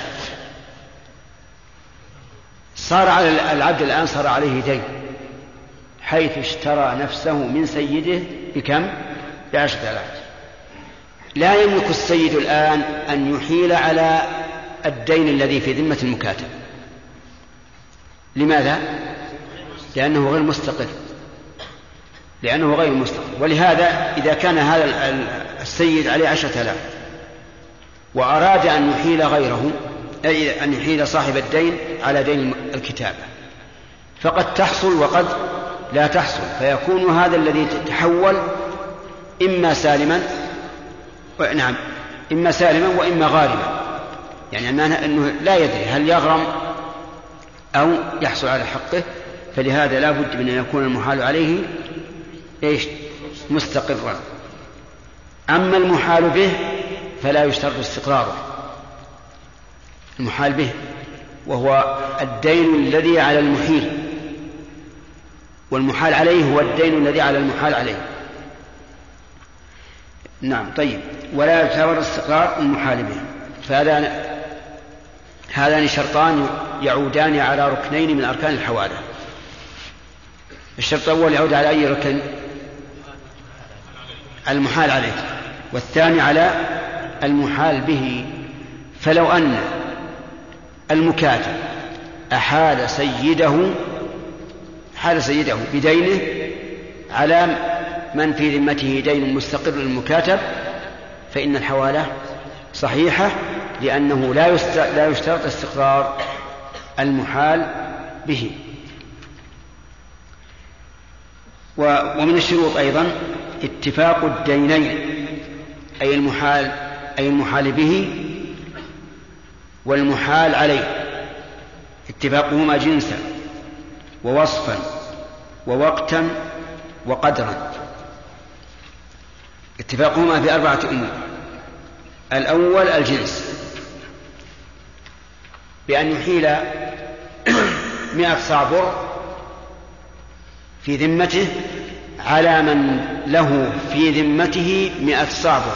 صار على العبد الآن صار عليه دين، حيث اشترى نفسه من سيده بكم؟ ب10,000. لا يملك السيد الآن أن يحيل على الدين الذي في ذمة المكاتب. لماذا؟ لأنه غير مستقر، ولهذا إذا كان هذا السيد عليه 10,000 وأراد أن يحيل غيره، أي أن يحيل صاحب الدين على دين الكتابة، فقد تحصل وقد لا تحصل، فيكون هذا الذي تحول إما سالما وإما غارما، يعني أنه لا يدري هل يغرم أو يحصل على حقه. فلهذا لا بد من أن يكون المحال عليه مستقرا. أما المحال به فلا يشترط استقراره. المحال به وهو الدين الذي على المحيل، والمحال عليه هو الدين الذي على المحال عليه. نعم. طيب، ولا يعتبر استقرار المحال به. هذان شرطان يعودان على ركنين من أركان الحوالة. الشرط الأول يعود على أي ركن؟ المحال عليه، والثاني على المحال به. فلو أن المكاتب أحال سيده بدينه على من في ذمته دين مستقر للمكاتب فإن الحوالة صحيحة، لأنه لا يشترط استقرار المحال به. ومن الشروط أيضا اتفاق الدينين، أي المحال به والمحال عليه، اتفاقهما جنسا ووصفا ووقتا وقدرا. اتفاقهما في 4 أمور. الأول الجنس، بأن يحيل 100 صاع بر في ذمته على من له في ذمته 100 صاع بر،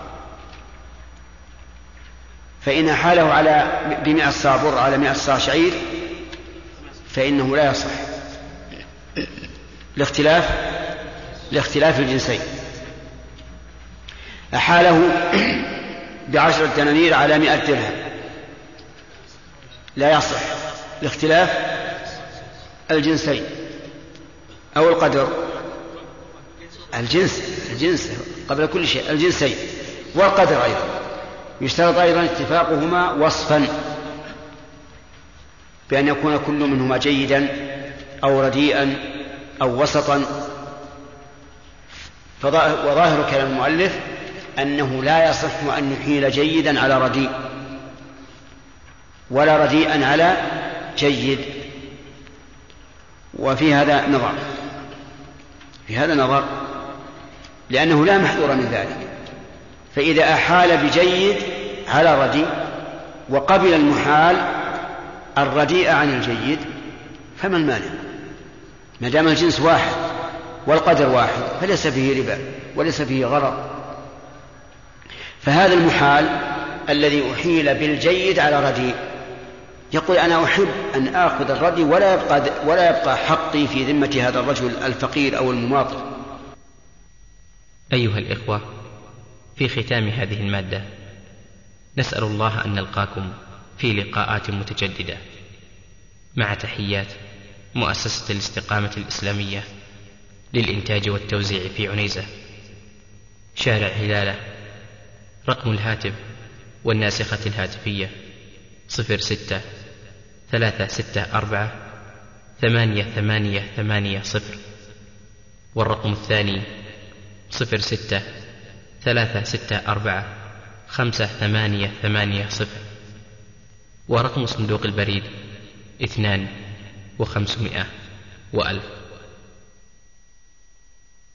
فإن حاله على ب100 صاع بر على 100 صاع شعير فإنه لا يصح لاختلاف الجنسين. أحاله ب10 دنانير على 100 درهم لا يصح لاختلاف الجنسين. أو القدر، الجنس قبل كل شيء، الجنسين والقدر أيضا. يشترط أيضا اتفاقهما وصفا، بأن يكون كل منهما جيدا أو رديئا أو وسطا. وظاهر كلام المؤلف أنه لا يصح أن يحيل جيدا على رديء ولا رديئا على جيد. وفي هذا نظر لأنه لا محذور من ذلك. فإذا أحال بجيد على رديء وقبل المحال الرديء عن الجيد فما المانع؟ ما دام الجنس واحد والقدر واحد فليس فيه ربا وليس فيه غرر. فهذا المحال الذي أحيل بالجيد على رديء يقول أنا أحب أن آخذ الردي ولا يبقى حقي في ذمة هذا الرجل الفقير أو المماطل. أيها الإخوة، في ختام هذه المادة نسأل الله أن نلقاكم في لقاءات متجددة، مع تحيات مؤسسة الاستقامة الإسلامية للإنتاج والتوزيع في عنيزة، شارع هلالة. رقم الهاتف والناسخة الهاتفية 06-364-8880، والرقم الثاني 06-364-5880، ورقم صندوق البريد 2500 و1000.